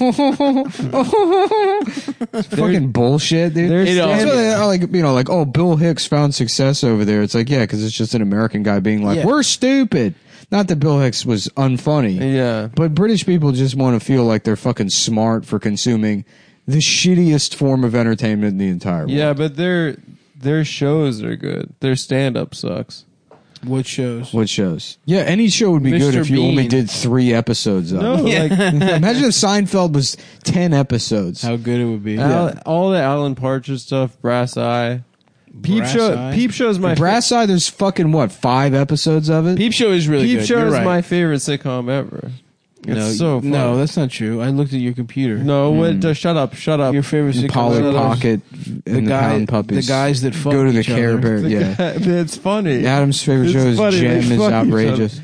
Fucking bullshit, dude. They're That's stand- why they are like, you know, like, oh, Bill Hicks found success over there. It's like, yeah, because it's just an American guy being like, Yeah. we're stupid. Not that Bill Hicks was unfunny, yeah. but British people just want to feel like they're fucking smart for consuming the shittiest form of entertainment in the entire world. Yeah, but their their shows are good. Their stand up sucks. What shows? What shows? Yeah, any show would be good Mister if you only Bean. did three episodes of No, it. like Imagine if Seinfeld was ten episodes. How good it would be. Al, all the Alan Partridge stuff, Brass Eye, Peep Brass Show. Eye? Peep Show's my Brass Eye, there's fucking what, five episodes of it? Peep Show is really Peep good. Show You're is right. my favorite sitcom ever. It's no, so fun. no, that's not true. I looked at your computer. no. What? uh, shut up! Shut up! Your favorite sitcom Polly are those- Pocket the and the, guy, Pound Puppies. the guys that fuck Go to the each Care other. Bear. Yeah. it's funny. Adam's favorite It's show is funny, Gem they is fuck each outrageous.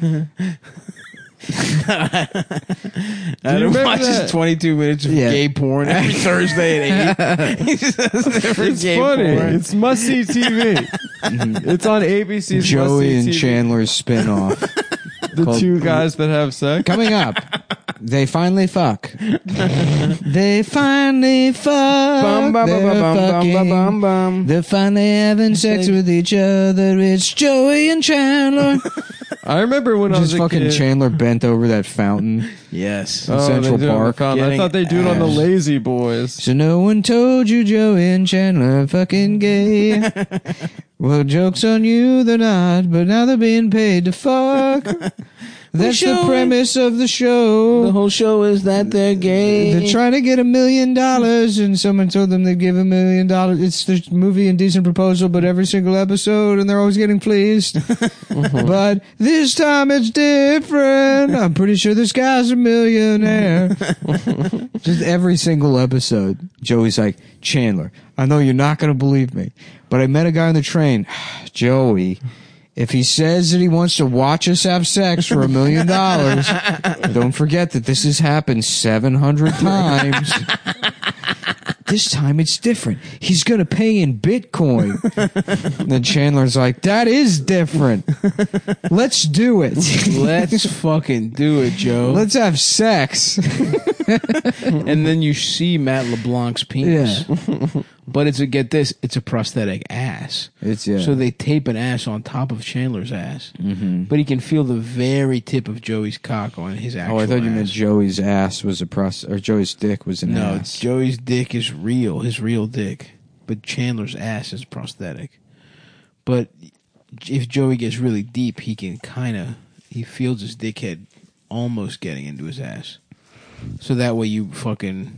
Adam remember watches that? twenty-two minutes of Yeah. gay porn every Thursday at eight. He just does every It's gay funny. porn. It's must see T V. It's on A B C's Joey and Must See T V. Chandler's spin-off. the called- two guys that have sex. Coming up, they finally fuck. They finally fuck. Bum, bum, They're bum, bum, bum, fucking. bum, bum, bum. They're finally having sex with each other. It's Joey and Chandler. I remember when I was Just a fucking kid. Chandler bent over that fountain. Yes. Oh, Central they do it on the Park. fountain. I Getting thought they do it on the ass. Lazy Boys. So no one told you Joey and Chandler are fucking gay. Well, joke's on you, they're not, but now they're being paid to fuck. That's the showing- premise of the show. The whole show is that they're gay. They're trying to get a million dollars, and someone told them they'd give a million dollars. It's the movie Indecent Proposal, but every single episode, and they're always getting fleeced. But this time it's different. I'm pretty sure this guy's a millionaire. Just every single episode, Joey's like, Chandler, I know you're not going to believe me, but I met a guy on the train. Joey, if he says that he wants to watch us have sex for a million dollars, don't forget that this has happened seven hundred times. This time it's different. He's going to pay in Bitcoin. And then Chandler's like, that is different. Let's do it. Let's fucking do it, Joe. Let's have sex. And then you see Matt LeBlanc's penis. But it's a get this, it's a prosthetic ass. It's yeah. So they tape an ass on top of Chandler's ass, Mm-hmm. but he can feel the very tip of Joey's cock on his actual. Oh, I thought you ass. meant Joey's ass was a pros, or Joey's dick was an No, ass. Joey's dick is real, his real dick, but Chandler's ass is prosthetic. But if Joey gets really deep, he can kind of he feels his dickhead almost getting into his ass. So that way you fucking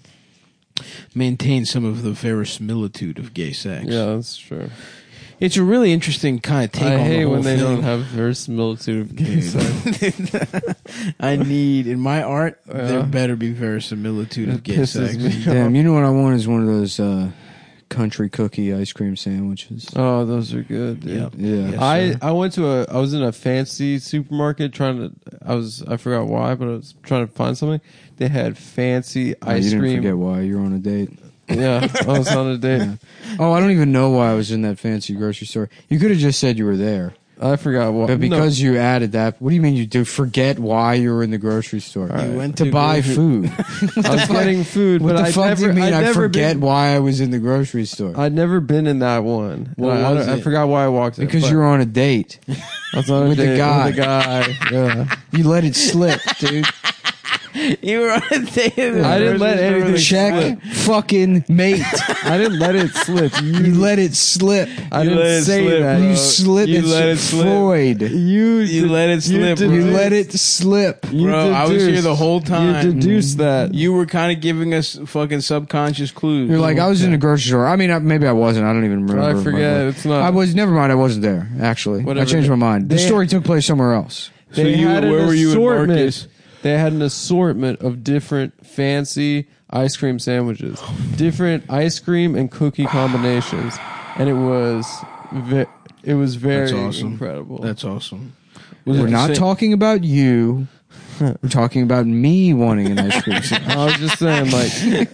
maintain some of the verisimilitude of gay sex. Yeah, that's true. It's a really interesting kind of take I on the hate whole when they thing. don't have verisimilitude of gay sex. I need in my art there Yeah. better be verisimilitude of It gay pisses sex. me Damn, you know what I want is one of those uh, country cookie ice cream sandwiches. Oh, those are good, dude. Yep. Yeah. Yes, I, sir. I went to a I was in a fancy supermarket trying to I was I forgot why, but I was trying to find something. They had fancy Oh, ice you didn't cream. forget why you're on a date. Yeah, I was on a date. Yeah. Oh, I don't even know why I was in that fancy grocery store. You could have just said you were there. I forgot why. But because you added that, what do you mean you do forget why you were in the grocery store? All right. You went To to buy grocery- food. no, I was getting food, What but the I'd fuck never, do you mean I'd I never forget been, why I was in the grocery store? I'd never been in that one. What And I, was I, I it? forgot why I walked in. Because but you were on a date. I was on a with the date guy. With the guy. Yeah. You let it slip, dude. You were on a date. I didn't let anything Check fucking mate. I didn't let it slip. You, You let it slip. I You didn't let it say slip, that. bro. You slip You it. let it slip. Freud. You You let it slip, did- bro. You Dude. let it slip. You Bro, I was deduced- here the whole time. You deduced that. You were kind of giving us fucking subconscious clues. You're like, I was in a grocery store. I mean, I- maybe I wasn't. I don't even remember. I my- forget. It's not. I was. Never mind. I wasn't there. Actually, Whatever. I changed my mind. The They- story took place somewhere else. So They you, had an where were you in assortment. Marcus? They had an assortment of different fancy ice cream sandwiches, different ice cream and cookie combinations, and it was ve- it was very That's awesome. incredible. That's awesome. Was it We're the not same- talking about you. We're talking about me wanting an ice cream sandwich. I was just saying, like,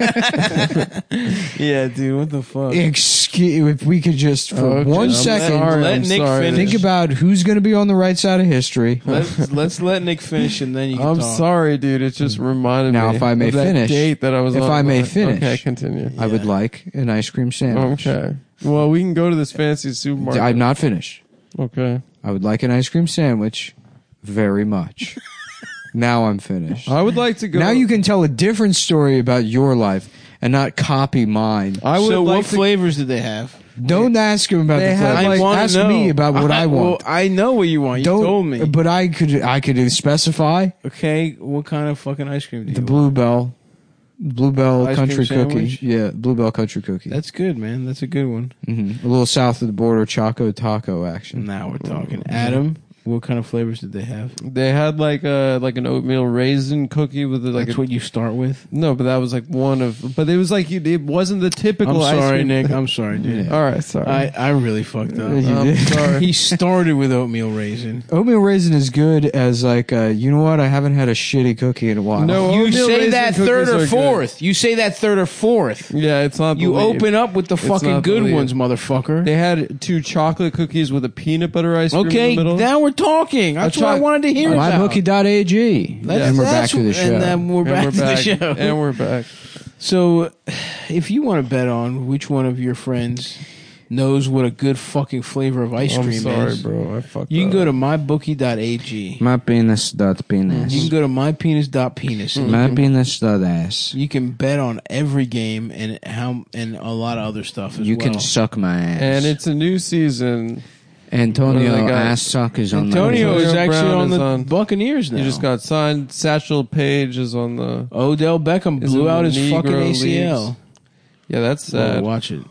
Yeah, dude. What the fuck? Excuse, if we could just for Okay, one I'm second sorry, let I'm Nick sorry. finish. think about who's going to be on the right side of history. Let's, let's let Nick finish and then you can I'm talk. sorry, dude. It just reminded Now, me. if I may of that finish- date that I was if on. I may with. finish. Okay, continue. I would like an ice cream sandwich. Okay. Well, we can go to this fancy supermarket. I'm not finished. Okay. I would like an ice cream sandwich very much. Now I'm finished. I would like to go. Now you can tell a different story about your life and not copy mine. I would So like what to. flavors did they have? Don't ask him about They the had, flavor. like- wanna ask know. me about what I, want. Well, I know what you want. You Don't, told me. But I could I could specify Okay, what kind of fucking ice cream do you the want? Bluebell, Bluebell Ice country cream cookie. sandwich? Yeah, Bluebell country cookie. That's good, man. That's a good one. hmm A little south of the border, Choco Taco action. Now we're talking. Adam, what kind of flavors did they have? They had like a like an oatmeal raisin cookie with a, like That's a, what you start with? no, but that was like one of. But it was like you, it wasn't the I'm typical. ice sorry, cream. Nick. I'm sorry, dude. Yeah. All right, sorry. I, I really fucked up. You I'm did. sorry. He started with oatmeal raisin. Oatmeal raisin is good as like uh, you know what? I haven't had a shitty cookie in a while. No, You oatmeal say raisin that cookies third are or good. fourth. You say that third or fourth. Yeah, it's not. You the lead. open up with the It's fucking not the good lead. ones, motherfucker. They had two chocolate cookies with a peanut butter ice cream Okay, in the middle. now we're talking. That's what I tried- wanted to hear about. MyBookie dot A G. That's- And we're back that's- to the show. And then we're and back we're to back. the show. And we're back. So, if you want to bet on which one of your friends knows what a good fucking flavor of ice I'm cream sorry, is, bro. I fucked you can up. go to my bookie dot A G. My penis dot penis. You can go to my penis dot penis. and you My can- penis dot ass. You can bet on every game and how and a lot of other stuff as You well. can suck my ass. And it's a new season. Antonio What do they got? ass suck is on Antonio my is Antonio actually Brown on is the on- Buccaneers now. You just got signed. Satchel Paige is on the. Odell Beckham Is blew in out the his fucking Negro A C L. leagues. Yeah, that's Oh, sad. watch it.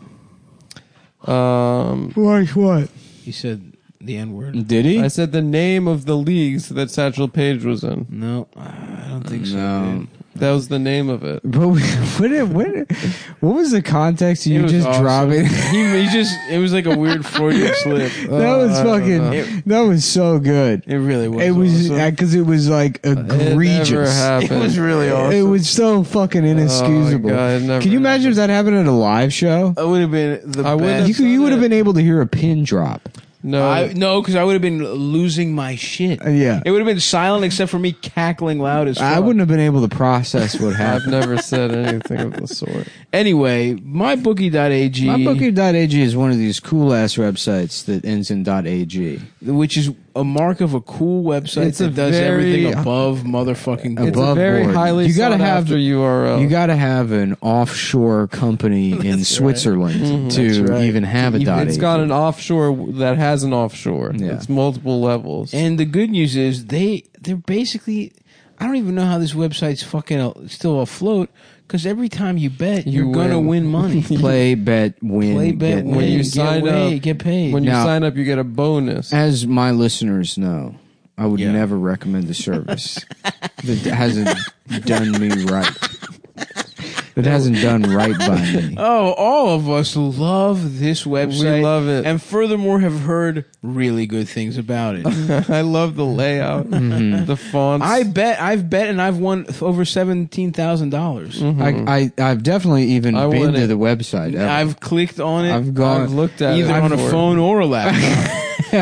Um, What? What? He said the N word. Did he? I said the name of the leagues that Satchel Paige was in. No, I don't think so. No. dude. That was the name of it. But we- what, what, what was the context? It You was just awesome. dropping. he, he just it was like a weird Freudian slip. That was I don't fucking. know. That was so good. It really was. It was awesome. because it was like It never egregious. happened. It was really awesome. It was so fucking inexcusable. Oh, God, it never Can you imagine if that happened at a live show? It would have been the I wouldn't best. You could, you would have been able to hear a pin drop. No, I, no, because I would have been losing my shit. Uh, yeah. It would have been silent except for me cackling loud as fuck. I wouldn't have been able to process what I've happened. never said anything of the sort. Anyway, my bookie dot a g, My bookie dot a g is one of these cool ass websites that ends in .ag. which is a mark of a cool website It's a that does very- everything above motherfucking Above It's a board. very board. highly You gotta sought have- after U R L. You got to have an offshore company in Switzerland to That's right. even have a Even- .ag. It's got an offshore that has an offshore. Yeah. It's multiple levels. And the good news is they they're basically, I don't even know how this website's fucking uh, still afloat, because every time you bet, You you're gonna win. win money. Play, bet, win. Play, bet, get win. When you get sign away, up- get paid. when you Now- sign up, you get a bonus. As my listeners know, I would Yeah. never recommend a service that hasn't done me right. That hasn't done right by me. Oh, all of us love this website. We love it. And furthermore have heard really good things about it. I love the layout, Mm-hmm. the fonts. I bet, I've bet and I've won over seventeen thousand dollars. I, I, I've definitely even I been want to it. the website. ever. I've clicked on it I've gone. I've looked at either it on a before. phone or a laptop.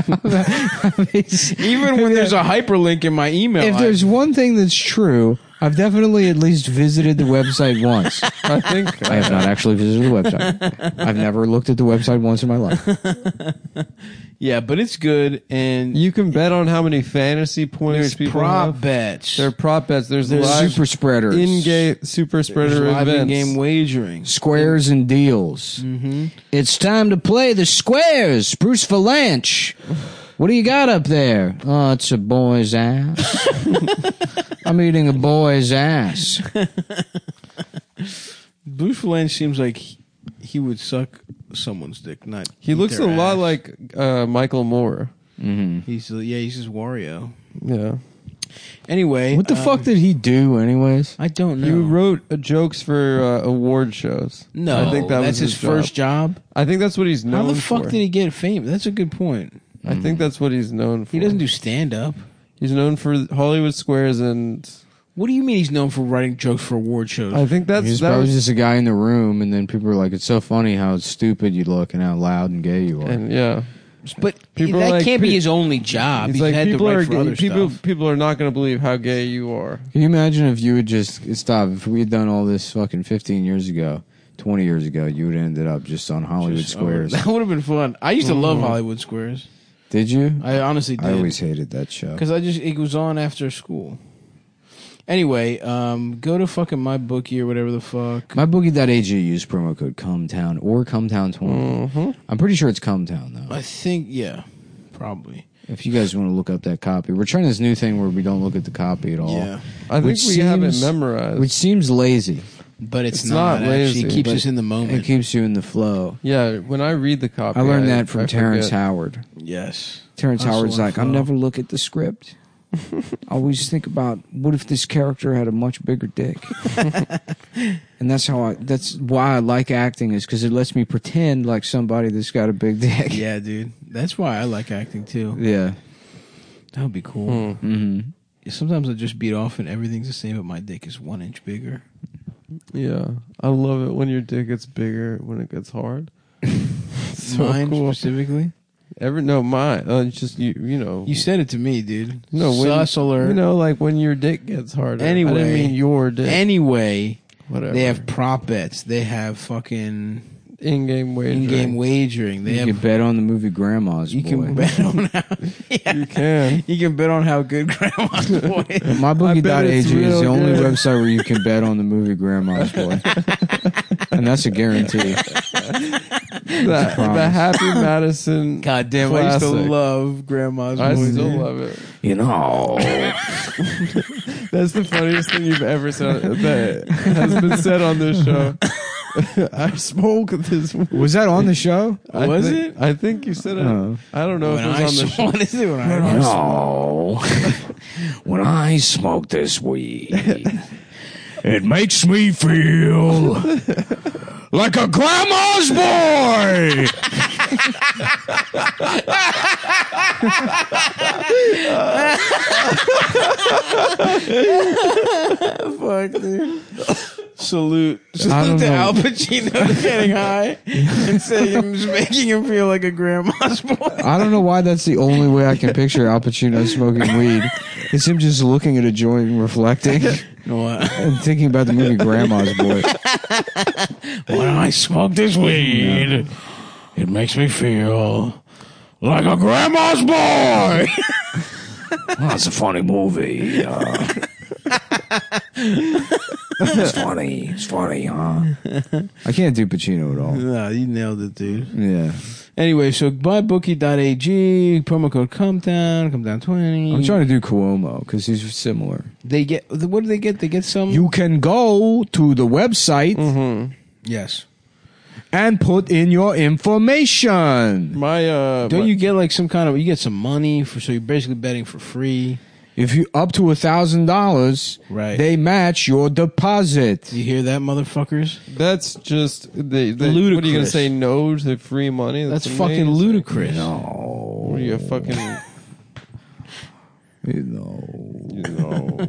Even when there's a hyperlink in my email. If I- there's one thing that's true, I've definitely at least visited the website once. I think I have not actually visited the website. I've never looked at the website once in my life. yeah, but it's good and you can bet on how many fantasy points there's people prop have. bets. There are prop bets. There's, There's live super spreaders, in-game super There's spreader live events. in-game wagering. squares and deals. Mm-hmm. It's time to play the squares. Bruce Valanche. What do you got up there? Oh, it's a boy's ass. I'm eating a boy's ass. Bruce Valanche seems like he, he would suck someone's dick, not He eat looks a their lot ass. like uh, Michael Moore. Mm-hmm. He's yeah, he's just Wario. Yeah, Anyway, What the um, fuck did he do, anyways? I don't know. he wrote uh, jokes for uh, award shows. no, I think that that's was his, first job. I think that's what he's known How the fuck for. did he get fame? That's a good point. I think that's what he's known for. He doesn't do stand up. He's known for Hollywood Squares, and What do you mean he's known for writing jokes for award shows? I think that's He's that probably was, just a guy in the room, and then people were like, "It's so funny how stupid you look and how loud and gay you are." and yeah. but people that are like, can't be pe- his only job. It's He's like had people to write are for other people stuff. people are not going to believe how gay you are. Can you imagine if you would just stop? If we had done all this fucking fifteen years ago, twenty years ago, you would have ended up just on Hollywood Just- oh, Squares. that would have been fun. I used to love Mhm. Hollywood Squares. Did you? I honestly did. I always hated that show. Because I just it was on after school. Anyway, um, go to fucking MyBookie or whatever the fuck. MyBookie dot a g use promo code CUMTOWN or CUMTOWN twenty. Mm-hmm. I'm pretty sure it's CUMTOWN though. I think yeah, probably. If you guys want to look up that copy, we're trying this new thing where we don't look at the copy at all. Yeah, I think Which we have it seems- memorized. Which seems lazy. but it's, It's not, not actually. lazy, It keeps but us in the It moment. keeps you in the flow. yeah, when I read the copy, I learned that from I Terrence forget. Howard. yes. Terrence Hustle Howard's and like, I flow. never look at the script. I always think about what if this character had a much bigger dick, and that's how I. That's why I like acting is because it lets me pretend like somebody that's got a big dick. Yeah, dude. That's why I like acting too. Yeah. That would be cool. Hmm. Mm-hmm. Sometimes I just beat off and everything's the same, but my dick is one inch bigger. Yeah, I love it when your dick gets bigger when it gets hard. so Mine cool. specifically. Every no, mine. Uh, it's just you. You know. You said it to me, dude. no, when, Sus alert. You know, like when your dick gets harder. I Anyway. didn't mean your dick. Anyway, Whatever. they have prop bets. They have fucking in-game wagering. in-game wagering. They You have. can bet on the movie Grandma's you Boy. can bet on how. Yeah. You can. You can bet on how good Grandma's Boy is. MyBookie dot a it's g is the real only good. website where you can bet on the movie Grandma's Boy, and that's a guarantee. The, the promise. Happy Madison. God damn, I used to Classic. love Grandma's I Boy. still dude. love it. You know. That's the funniest thing you've ever said that has been said on this show. I smoke this. Was that on the show? I Was thi- it? I think you said it. Oh. I don't know When if I it was on the sm- show. what is it when I No. When I smoke this weed, it makes me feel like a grandma's boy. fuck, dude. salute. Just I look don't to know. Al Pacino getting high and saying him just making him feel like a grandma's boy. I don't know why that's the only way I can picture Al Pacino smoking weed. It's him just looking at a joint and reflecting What? and thinking about the movie Grandma's Boy. When I smoke this weed, it makes me feel like a grandma's boy. Oh, it's a funny movie. Uh, it's funny. It's funny, huh? I can't do Pacino at all. Nah, you nailed it, dude. Yeah. Anyway, so buy bookie dot a g, promo code ComeDown, ComeDown twenty. I'm trying to do Cuomo because he's similar. They get, what do they get? They get some? You can go to the website Mm-hmm. Yes. and put in your information. My uh, Don't my- you get like some kind of, you get some money for, so you're basically betting for free. If you up to a thousand dollars, Right. they match your deposit. You hear that, motherfuckers? That's just the, the What are you Ludicrous. gonna say? No to free money? That's, That's, fucking amazing. ludicrous. What are you a fucking? You know. You know.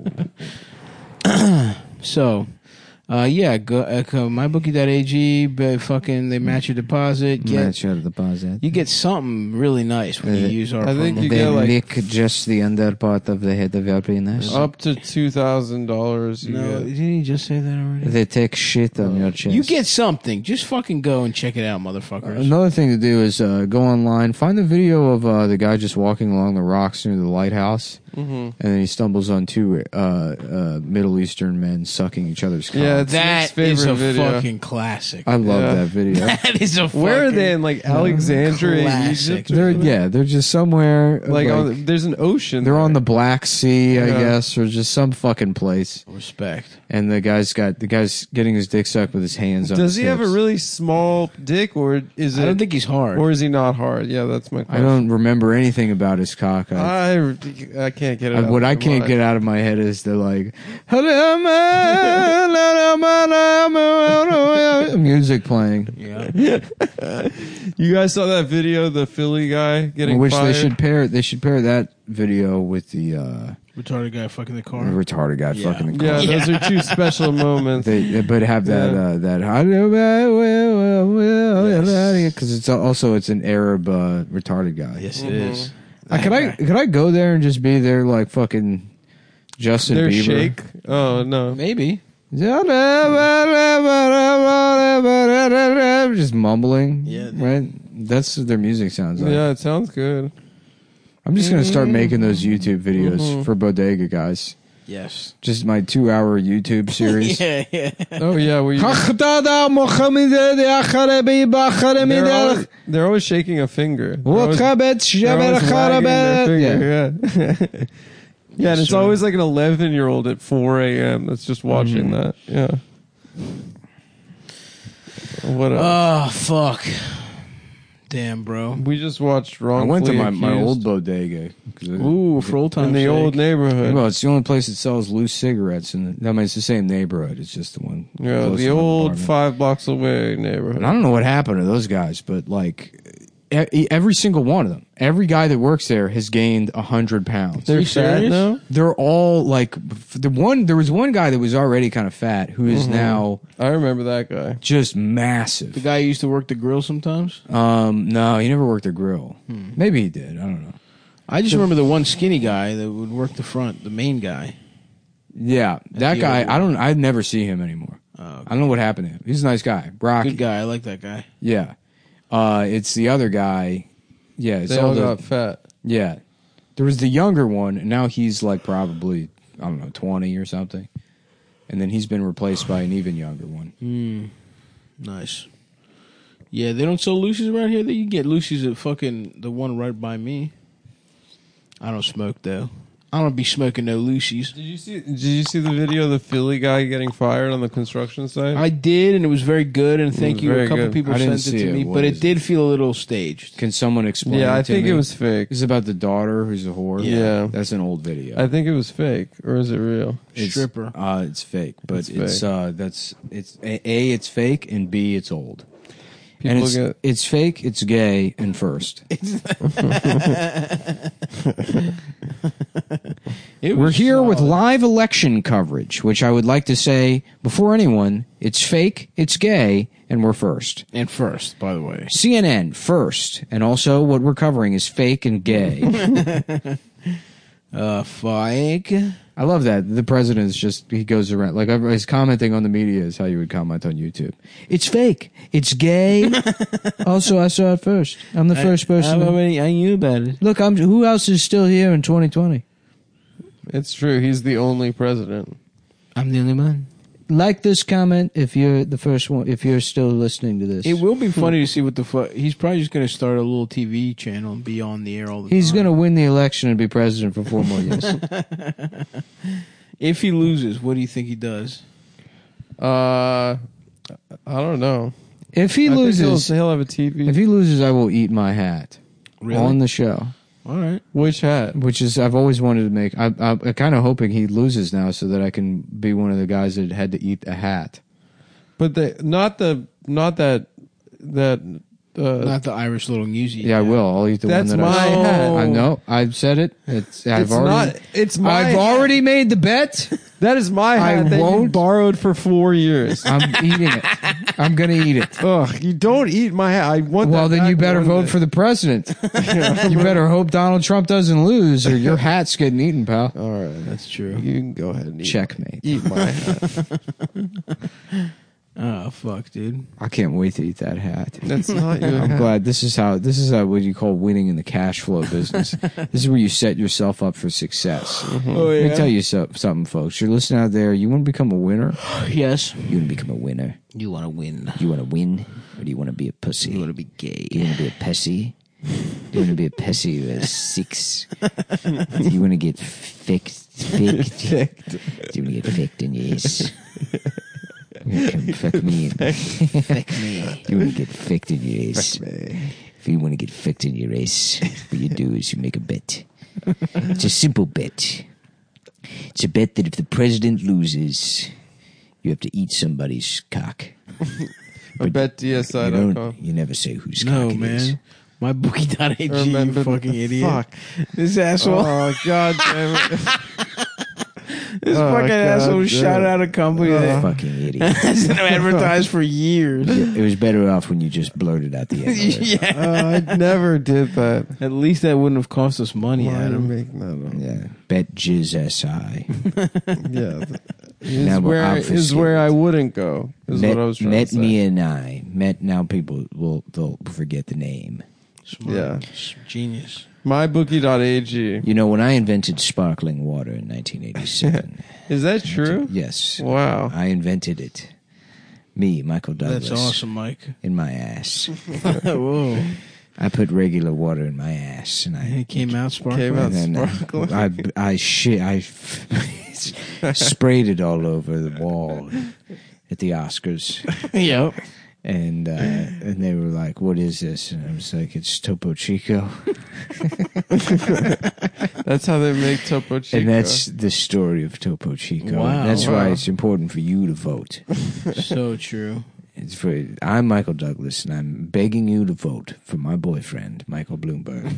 So, uh, yeah, go, uh, go my bookie dot a g, but fucking, they match your deposit. Get, Match your deposit. you get something really nice when you Uh, use our I think promo. you They get like lick just the under part of the head of your penis. up to two thousand dollars. No, didn't you just say that already? They take shit on your chest. You get something. Just fucking go and check it out, motherfuckers. Another thing to do is uh, go online, find the video of uh, the guy just walking along the rocks near the lighthouse, Mm-hmm. and then he stumbles on two uh, uh, Middle Eastern men sucking each other's cock. Yeah, it's That Nick's is a favorite video. fucking classic. I love Yeah. that video. That is a fucking Where are they in like Alexandria, classic. Egypt? or They're something? yeah, they're just somewhere like, like, on the, there's an ocean. they're there. on the Black Sea, I Yeah. guess, or just some fucking place. Respect. And the guy's got the guy's getting his dick sucked with his hands on. Does his he have a hips. really small dick, or is it? I don't think he's hard. or is he not hard? Yeah, that's my I question. don't remember anything about his cock. I, I, I can't get it. I- out what of I my can't mind. get out of my head is they're like music playing. yeah. You guys saw that video, the Philly guy I getting wish fired? they should pair they should pair that video with the uh, Retarded guy fucking the car. retarded guy Yeah. fucking the car. Yeah, those are two special moments. They, but have that Yeah. uh, that because it's also it's an Arab uh, retarded guy. Yes, it Mhm. is. Uh, could I could I go there and just be there like fucking Justin Their Bieber? shake. Oh no. Maybe. Just mumbling. Yeah. Right. That's what their music sounds like. Yeah, it sounds good. I'm just gonna start making those YouTube videos Mhm. for Bodega guys. Yes. Just my two-hour YouTube series. Yeah, yeah. Oh yeah, where you, They're they're, always, they're always shaking a finger. They're always, they're always wagging their finger, yeah. Yeah, and it's Sure. always like an eleven-year-old at four a.m. that's just watching Mhm. that. Yeah. What else? Oh, fuck. Damn, bro. we just watched I Wrongfully went to my, my Accused old bodega. 'cause it- Ooh, for old in time's the sake. old neighborhood. Well, it's the only place that sells loose cigarettes, and I mean it's the same neighborhood. It's just the one. Yeah, close the to my old apartment. five blocks away neighborhood. And I don't know what happened to those guys, but like e- every single one of them, every guy that works there has gained a hundred pounds. They're you fat serious? now. They're all like the one. There was one guy that was already kind of fat, who is Mhm. now I remember that guy. just massive. The guy who used to work the grill sometimes? Um, no, he never worked a grill. Maybe he did. I don't know. I just remember the one skinny guy that would work the front, the main guy. Yeah, that the guy. other I don't. I never see him anymore. Oh, I don't know what happened to him. He's a nice guy, Brock. good guy. I like that guy. Yeah, uh, it's the other guy. Yeah, it's They all all the, got fat. yeah. There was the younger one, and now he's like probably I don't know twenty or something, and then he's been replaced by an even younger one. Hmm. Nice. Yeah, they don't sell Lucy's around here. That you get Lucy's at fucking the one right by me. I don't smoke though. I don't be smoking no Lucy's. Did you see? Did you see the video of the Philly guy getting fired on the construction site? I did, and it was very good. And thank was you. A very couple good. people I didn't sent it see to it. me, What but is it did feel a little staged. Can someone explain? yeah, I it to think me? it was fake. It's about the daughter who's a whore. Yeah. that's an old video. I think it was fake, or is it real? It's, Stripper. Uh, it's fake, but It's it's, fake. uh, that's it's a, a it's fake and b it's old. People and it's get it's fake, it's gay, and first. It We're was here with solid. live election coverage, which I would like to say before anyone It's fake, it's gay, and we're first. And first, by the way. C N N, first. And also, what we're covering is fake and gay. Uh, fake. I love that. The president is just, he goes around, like, everybody's commenting on the media is how you would comment on YouTube. It's fake. It's gay. Also, I saw it first. I'm the first person. I, to- already, I knew about it. Look, I'm. Who else is still here in twenty twenty? It's true. He's the only president. I'm the only one. Like this comment if you're the first one, if you're still listening to this. It will be funny to see what the fuck. He's probably just going to start a little T V channel and be on the air all the He's time. going to win the election and be president for four more years. If he loses, what do you think he does? Uh, I don't know. If he I think loses, he'll, he'll have a T V. if he loses, I will eat my hat Really? on the show. All right. Which hat? Which is, I've always wanted to make. I, I, I'm kind of hoping he loses now so that I can be one of the guys that had to eat a hat. But the not the not that that. Uh, Not the Irish little newsy. Yeah, I will. I'll eat the That's one that my I. hat. I know. I've said it. It's. I've it's already. not. It's my. I've hat. already made the bet. That is my I hat that you won't- borrowed for four years. I'm eating it. I'm gonna eat it. Ugh, you don't eat my hat. I want. Well, that then you back better one vote day. for the president. You better hope Donald Trump doesn't lose, or your hat's getting eaten, pal. All right, That's true. you can go ahead and eat Checkmate. Eat my hat. Oh, fuck, dude. I can't wait to eat that hat. That's not your I'm hat. glad this is how this is how what you call winning in the cash flow business. This is where you set yourself up for success. Oh, Let me tell you so, something, folks. You're listening out there. You want to become a winner? Yes. You want to become a winner? You want to win. You want to win, or do you want to be a pussy? You want to be gay. You want to be a pessy? You want to be a pessy with a six? Do you want to get fixed? Ficked? Do you want to get ficked in your ass? You come fuck me. Fuck me. You want to get ficked in your ass? If you want to get ficked in your ass, what you do is you make a bet. It's a simple bet. It's a bet that if the president loses, you have to eat somebody's cock. I bet D S I You dot com. don't. You never say whose No, cock it is. man. My bookie dot a g, you Remember- fucking idiot. Fuck. This asshole. Oh god damn it! this oh, fucking God asshole damn shouted it. out a company that Fucking idiot. hasn't advertised for years. It was better off when you just blurted out the end. Yeah. Uh, I never did that. At least that wouldn't have cost us money, Why Adam. make that up? Yeah. Bet jizz S I. Yeah, th- is Now we're where obfuscated. is where I wouldn't go. Is Met, what I was trying met to say. me and I. Met now people will they'll forget the name. Smart. Yeah. Genius. my bookie dot a g. You know, when I invented sparkling water in nineteen eighty-seven. Is that true? Yes. Wow. I invented it. Me, Michael Douglas. That's awesome, Mike. In my ass. Whoa. I put regular water in my ass and I It came out sparkling. Came out and then sparkling. I, I shit I sprayed it all over the wall at the Oscars. Yep. And uh, and they were like, "What is this?" And I was like, "It's Topo Chico." That's how they make Topo Chico. And that's the story of Topo Chico. Wow. That's why Wow. it's important for you to vote. So true. It's for I'm Michael Douglas, and I'm begging you to vote for my boyfriend, Michael Bloomberg.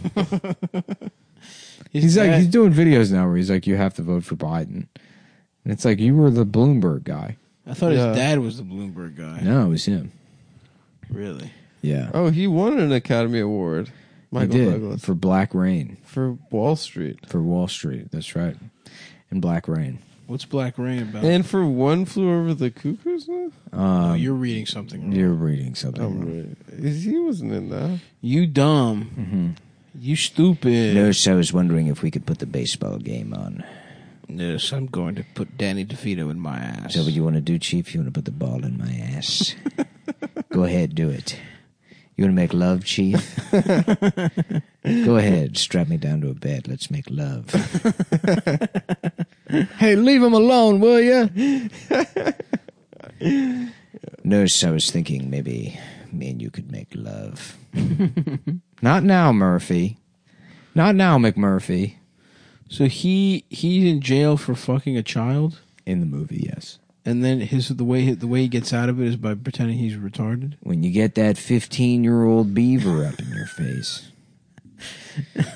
He's like he's doing videos now where he's like, "You have to vote for Biden," and it's like you were the Bloomberg guy. I thought Yeah. his dad was the Bloomberg guy. No, it was him. Really? Yeah, Oh, he won an Academy Award. Michael he did Douglas for Black Rain for Wall Street for Wall Street. That's right, and Black Rain. What's Black Rain about? and for One Flew Over the Cuckoo's Nest. oh, Um, you're reading something wrong. you're reading something. Oh, wrong. really? He wasn't in that. You dumb. Mm-hmm. You stupid. Nurse, I was wondering if we could put the baseball game on. Yes, I'm going to put Danny DeVito in my ass. Is that what you want to do, Chief? You want to put the ball in my ass? Go ahead, do it. You want to make love, Chief? Go ahead, strap me down to a bed. Let's make love. Hey, leave him alone, will you? Nurse, I was thinking maybe me and you could make love. Not now, Murphy. Not now, McMurphy. So he he's in jail for fucking a child, In the movie, yes. and then his the way the way he gets out of it is by pretending he's retarded. When you get that fifteen-year-old beaver up in your face.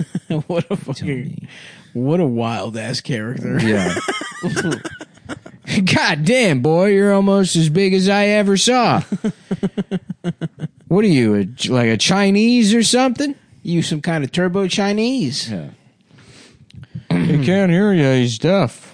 What a Tell fucking me. what a wild ass character. Yeah. God damn, boy, you're almost as big as I ever saw. What are you, a, like a Chinese or something? You some kind of turbo Chinese. Yeah. He can't hear you. He's deaf.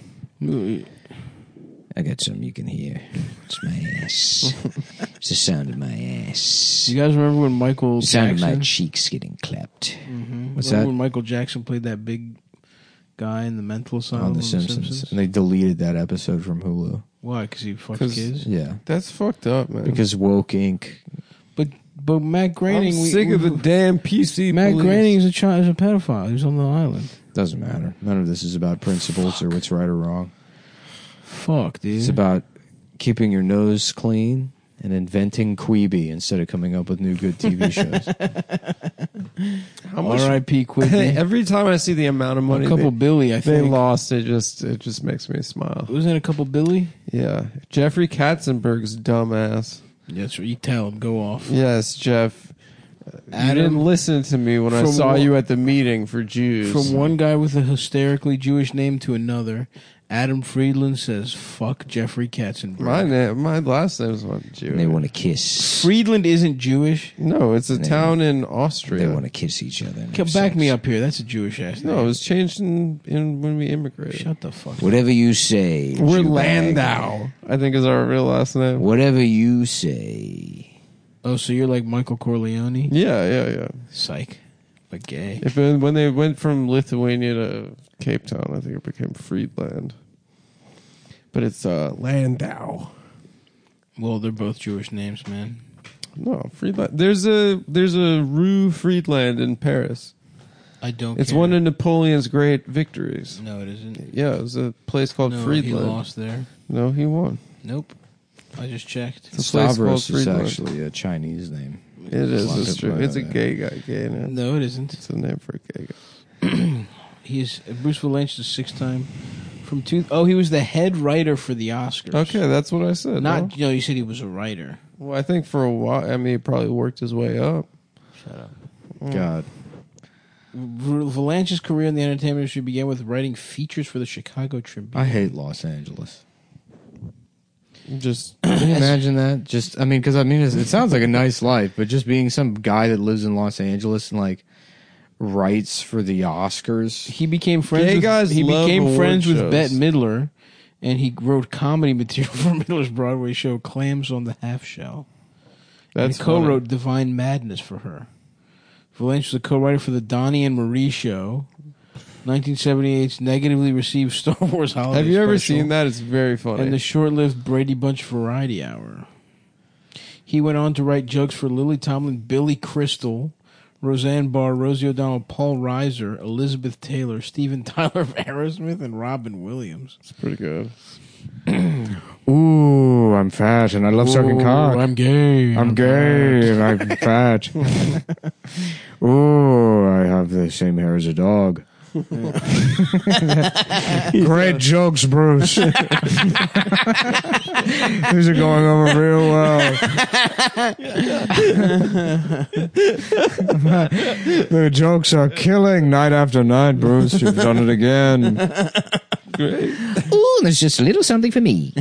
I got something you can hear. It's my ass. It's the sound of my ass. You guys remember when Michael The sound Jackson? of my cheeks getting clapped. Mm-hmm. What's remember that? when Michael Jackson played that big guy in the mental asylum On The on Simpsons. And they deleted that episode from Hulu. Why? Because he fucks 'Cause- kids. Yeah. That's fucked up, man. Because Woke Incorporated. But but Matt I'm Groening, we, sick we, of the damn P C Matt police. Groening is a child, is a pedophile. He was on the island. Doesn't matter. None of this is about principles or what's right or wrong. Fuck, dude. It's about keeping your nose clean and inventing Queeby instead of coming up with new good T V shows. How much? R I P Quigley. Every time I see the amount of money a couple they, Billy, I they think. lost, it just it just makes me smile. Wasn't it a couple Billy? Yeah, Jeffrey Katzenberg's dumbass. That's right. You tell him. Go off. Yes, Jeff. You Adam, didn't listen to me when I from saw one- you at the meeting for Jews. From one guy with a hysterically Jewish name to another, Adam Friedland says, fuck Jeffrey Katzenberg. my name, my last name's not And Jewish. they want to kiss. Friedland isn't Jewish. No, it's a They- town in They Austria. want to kiss each other. and Come have back sex. me up here. That's a Jewish ass name. No, it was changed in, in when we immigrated. Shut the fuck up. Whatever you say. We're Jew bag. Landau, I think is our real last name. Whatever you say. Oh, so you're like Michael Corleone? Yeah, yeah, yeah. Psych. But gay. If it, when they went from Lithuania to Cape Town, I think it became Friedland. But it's uh, Landau. Well, they're both Jewish names, man. No, Friedland. There's a there's a Rue Friedland in Paris. I don't It's care. one of Napoleon's great victories. No, it isn't. Yeah, it was a place called No, he Friedland. lost there. No, he won. Nope. I just checked. It's a place called Stavros is Friedland. actually a Chinese name. It is. Lots It's of true. play It's a on that. gay guy. Gay name. No, it isn't. It's a name for a gay guy. He's Bruce Valanche, the sixth time from two. Oh, he was the head writer for the Oscars. Okay, that's what I said. Not, no? you know, you said he was a writer. Well, I think for a while. I mean, he probably worked his way up. Shut up. God. Valanche's career in the entertainment industry began with writing features for the Chicago Tribune. I hate Los Angeles. Just Can you imagine that? Just, I mean, because I mean, it's, it sounds like a nice life, but just being some guy that lives in Los Angeles and like writes for the Oscars. He became friends. Gay with, guys he love became award friends with shows. Bette Midler, and he wrote comedy material for Midler's Broadway show "Clams on the Half Shell." And that's he co-wrote "Divine Madness" for her. Valanche was a co-writer for the Donnie and Marie show. nineteen seventy-eight's negatively received Star Wars holiday. Have you ever special, seen that? It's very funny. and the short-lived Brady Bunch Variety Hour. He went on to write jokes for Lily Tomlin, Billy Crystal, Roseanne Barr, Rosie O'Donnell, Paul Reiser, Elizabeth Taylor, Steven Tyler of Aerosmith, and Robin Williams. it's pretty good. Ooh, I'm fat and I love sucking cock. I'm gay. I'm gay and I'm fat. Ooh, I have the same hair as a dog. Great jokes, Bruce. These are going over real well. The jokes are killing night after night, Bruce. You've done it again. Great. Ooh, there's just a little something for me.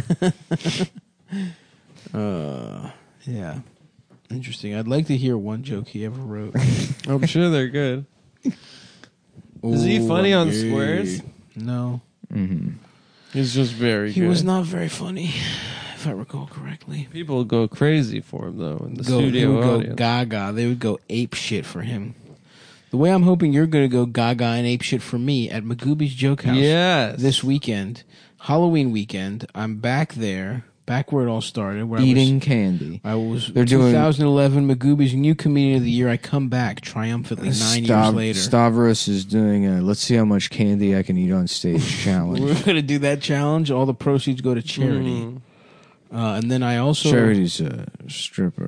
Uh, yeah. Interesting. I'd like to hear one joke he ever wrote. I'm sure they're good. Is he Ooh, funny I'm on gay. Squares? No. He's just very He good. was not very funny, if I recall correctly. People go crazy for him though in the Go, they studio would go audience. gaga. They would go ape shit for him. The way I'm hoping you're going to go gaga and ape shit for me at Magooby's Joke House Yes. this weekend, Halloween weekend. I'm back there, back where it all started. Where Eating candy. I was, I was They're doing- twenty eleven Magooby's New Comedian of the Year. I come back triumphantly nine years Stav- later. Stavros is doing a let's see how much candy I can eat on stage challenge. We're going to do that challenge. All the proceeds go to charity. Mm. Uh, and then I also... Charity's a stripper.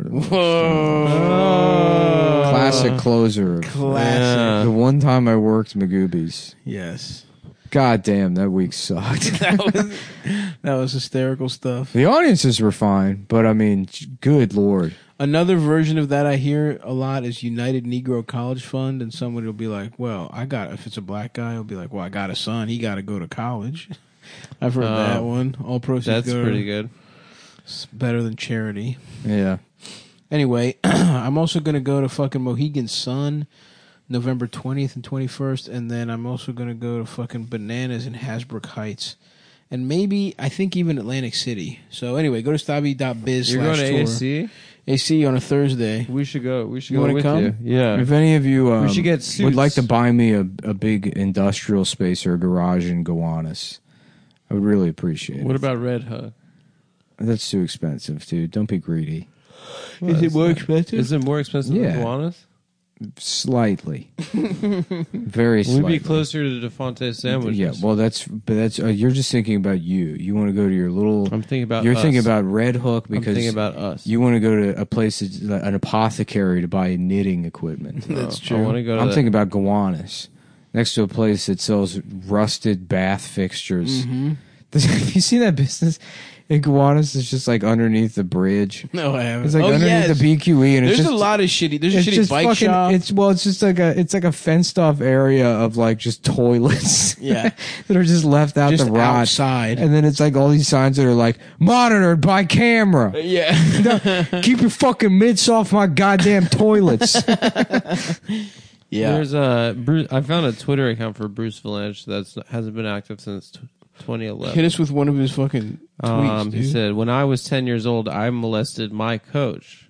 Whoa. Classic closer. Classic. Yeah. The one time I worked Magooby's. Yes. God damn, that week sucked. That was, that was hysterical stuff. The audiences were fine, but I mean, good lord. Another version of that I hear a lot is United Negro College Fund, and somebody will be like, well, I got, if it's a black guy, he'll be like, well, I got a son, he got to go to college. I've heard Um, that one. All proceeds That's go pretty to, good. it's better than charity. Yeah. Anyway, I'm also going to go to fucking Mohegan Sun November twentieth and twenty-first, and then I'm also going to go to fucking Bananas in Hasbrook Heights. And maybe, I think even Atlantic City. So anyway, go to stabby dot biz You're going slash to tour. A C? A C on a Thursday. We should go. We should You go wanna with come? you. Yeah. If any of you um, We should get would suits. like to buy me a, a big industrial space or a garage in Gowanus, I would really appreciate it. What about Red Hook? That's too expensive, dude. Don't be greedy. Is it more expensive? Is it more expensive Yeah. than Kiwanis? Slightly. Very We'd slightly. be closer to DeFonte sandwiches. Yeah, well, that's but that's uh, you're just thinking about you. You want to go to your little. I'm thinking about You're us. thinking about Red Hook I'm because thinking about us. you want to go to a place, that's like an apothecary, to buy knitting equipment. That's I true. want to go to I'm that. thinking about Gowanus, next to a place that sells rusted bath fixtures. Mm-hmm. Have you seen that business in Gowanus? It's just like underneath the bridge. No, I haven't. It's like oh, underneath yes. the B Q E, and There's it's just a lot of shitty. There's a it's shitty just bike fucking, shop. It's well, it's just like a it's like a fenced off area of like just toilets. Yeah. that are just left out just to rot. outside. And then it's like all these signs that are like monitored by camera. yeah. Keep your fucking mitts off my goddamn toilets. yeah. There's a Bruce. I found a Twitter account for Bruce Valanche that's hasn't been active since t- twenty eleven. Hit us with one of his fucking tweets, Um, dude. he said, "When I was ten years old, I molested my coach."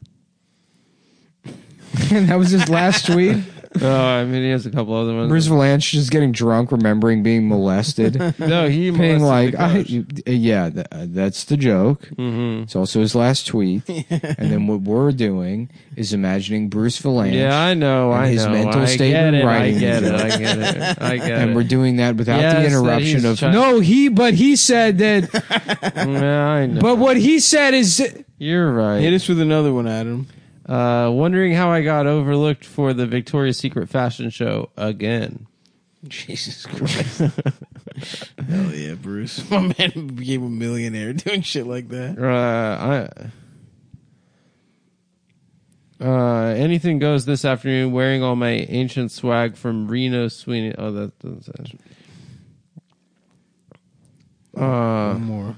And that was his last tweet. Oh, I mean, he has a couple other ones. Bruce Valanche just getting drunk, remembering being molested. no, he Being molested like, the I, coach. you- yeah, th- uh, that's the joke. Mhm. It's also his last tweet. And then what we're doing is imagining Bruce Valanche. Yeah, I know. and I his know. mental I statement get it, writing I get the it. joke. I get it. I get and it. we're doing that without Yes, the that interruption he's of trying- no, he, but he said that, yeah, I know. but what he said is, You're right. Hit us with another one, Adam. Uh, wondering how I got overlooked for the Victoria's Secret fashion show again. Jesus Christ. Hell yeah, Bruce. My man became a millionaire doing shit like that. Uh, I. Uh, anything goes this afternoon. Wearing all my ancient swag from Reno Sweeney. Oh, that doesn't say. Uh, One more.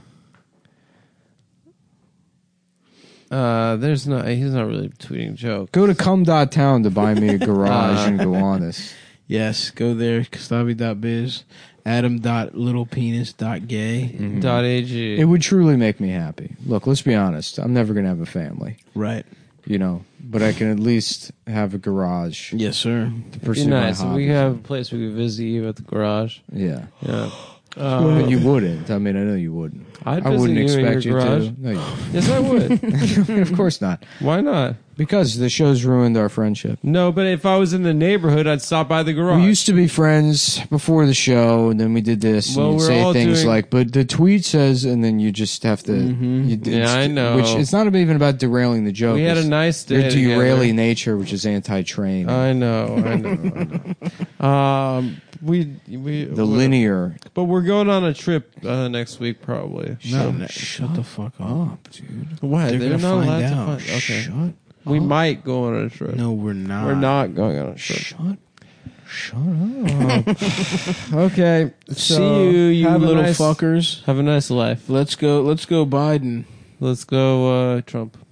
uh, there's not. He's not really tweeting jokes. go to cum dot town to buy me a garage Uh, and go on this. Yes, go there. Kastabi dot biz. Adam dot littlepenis dot gay. Dot ag. It would truly make me happy. Look, let's be honest. I'm never going to have a family, Right. you know, but I can at least have a garage Yes, sir. to Be pursue nice. my If we hobbies. have a place we could visit you at the garage. Yeah. Yeah. But Uh, you wouldn't. I mean, I know you wouldn't. I'd I visit wouldn't you in expect you your garage. to. No, you Yes, I would. wouldn't. Of course not. Why not? Because the show's ruined our friendship. No, but if I was in the neighborhood, I'd stop by the garage. We used to be friends before the show, and then we did this. Well, and you'd we're say all things doing- like, "But the tweet says," and then you just have to. Mhm. You, Yeah, I know. Which it's not even about derailing the joke. We had a It's nice day your together. derailing nature, which is anti-train. I know, I know, I know. Um, we we the we- linear. but we're going on a trip uh, next week probably. No, So- no, shut the fuck up, dude. What? They're, They're, gonna not find allowed out. to find. Okay, Shut. we might go on a trip. No, we're not. we're not going on a trip. Shut. Shut up. Okay, See so you, you have a little nice- fuckers. Have a nice life. Let's go. Let's go, Biden. Let's go, uh, Trump.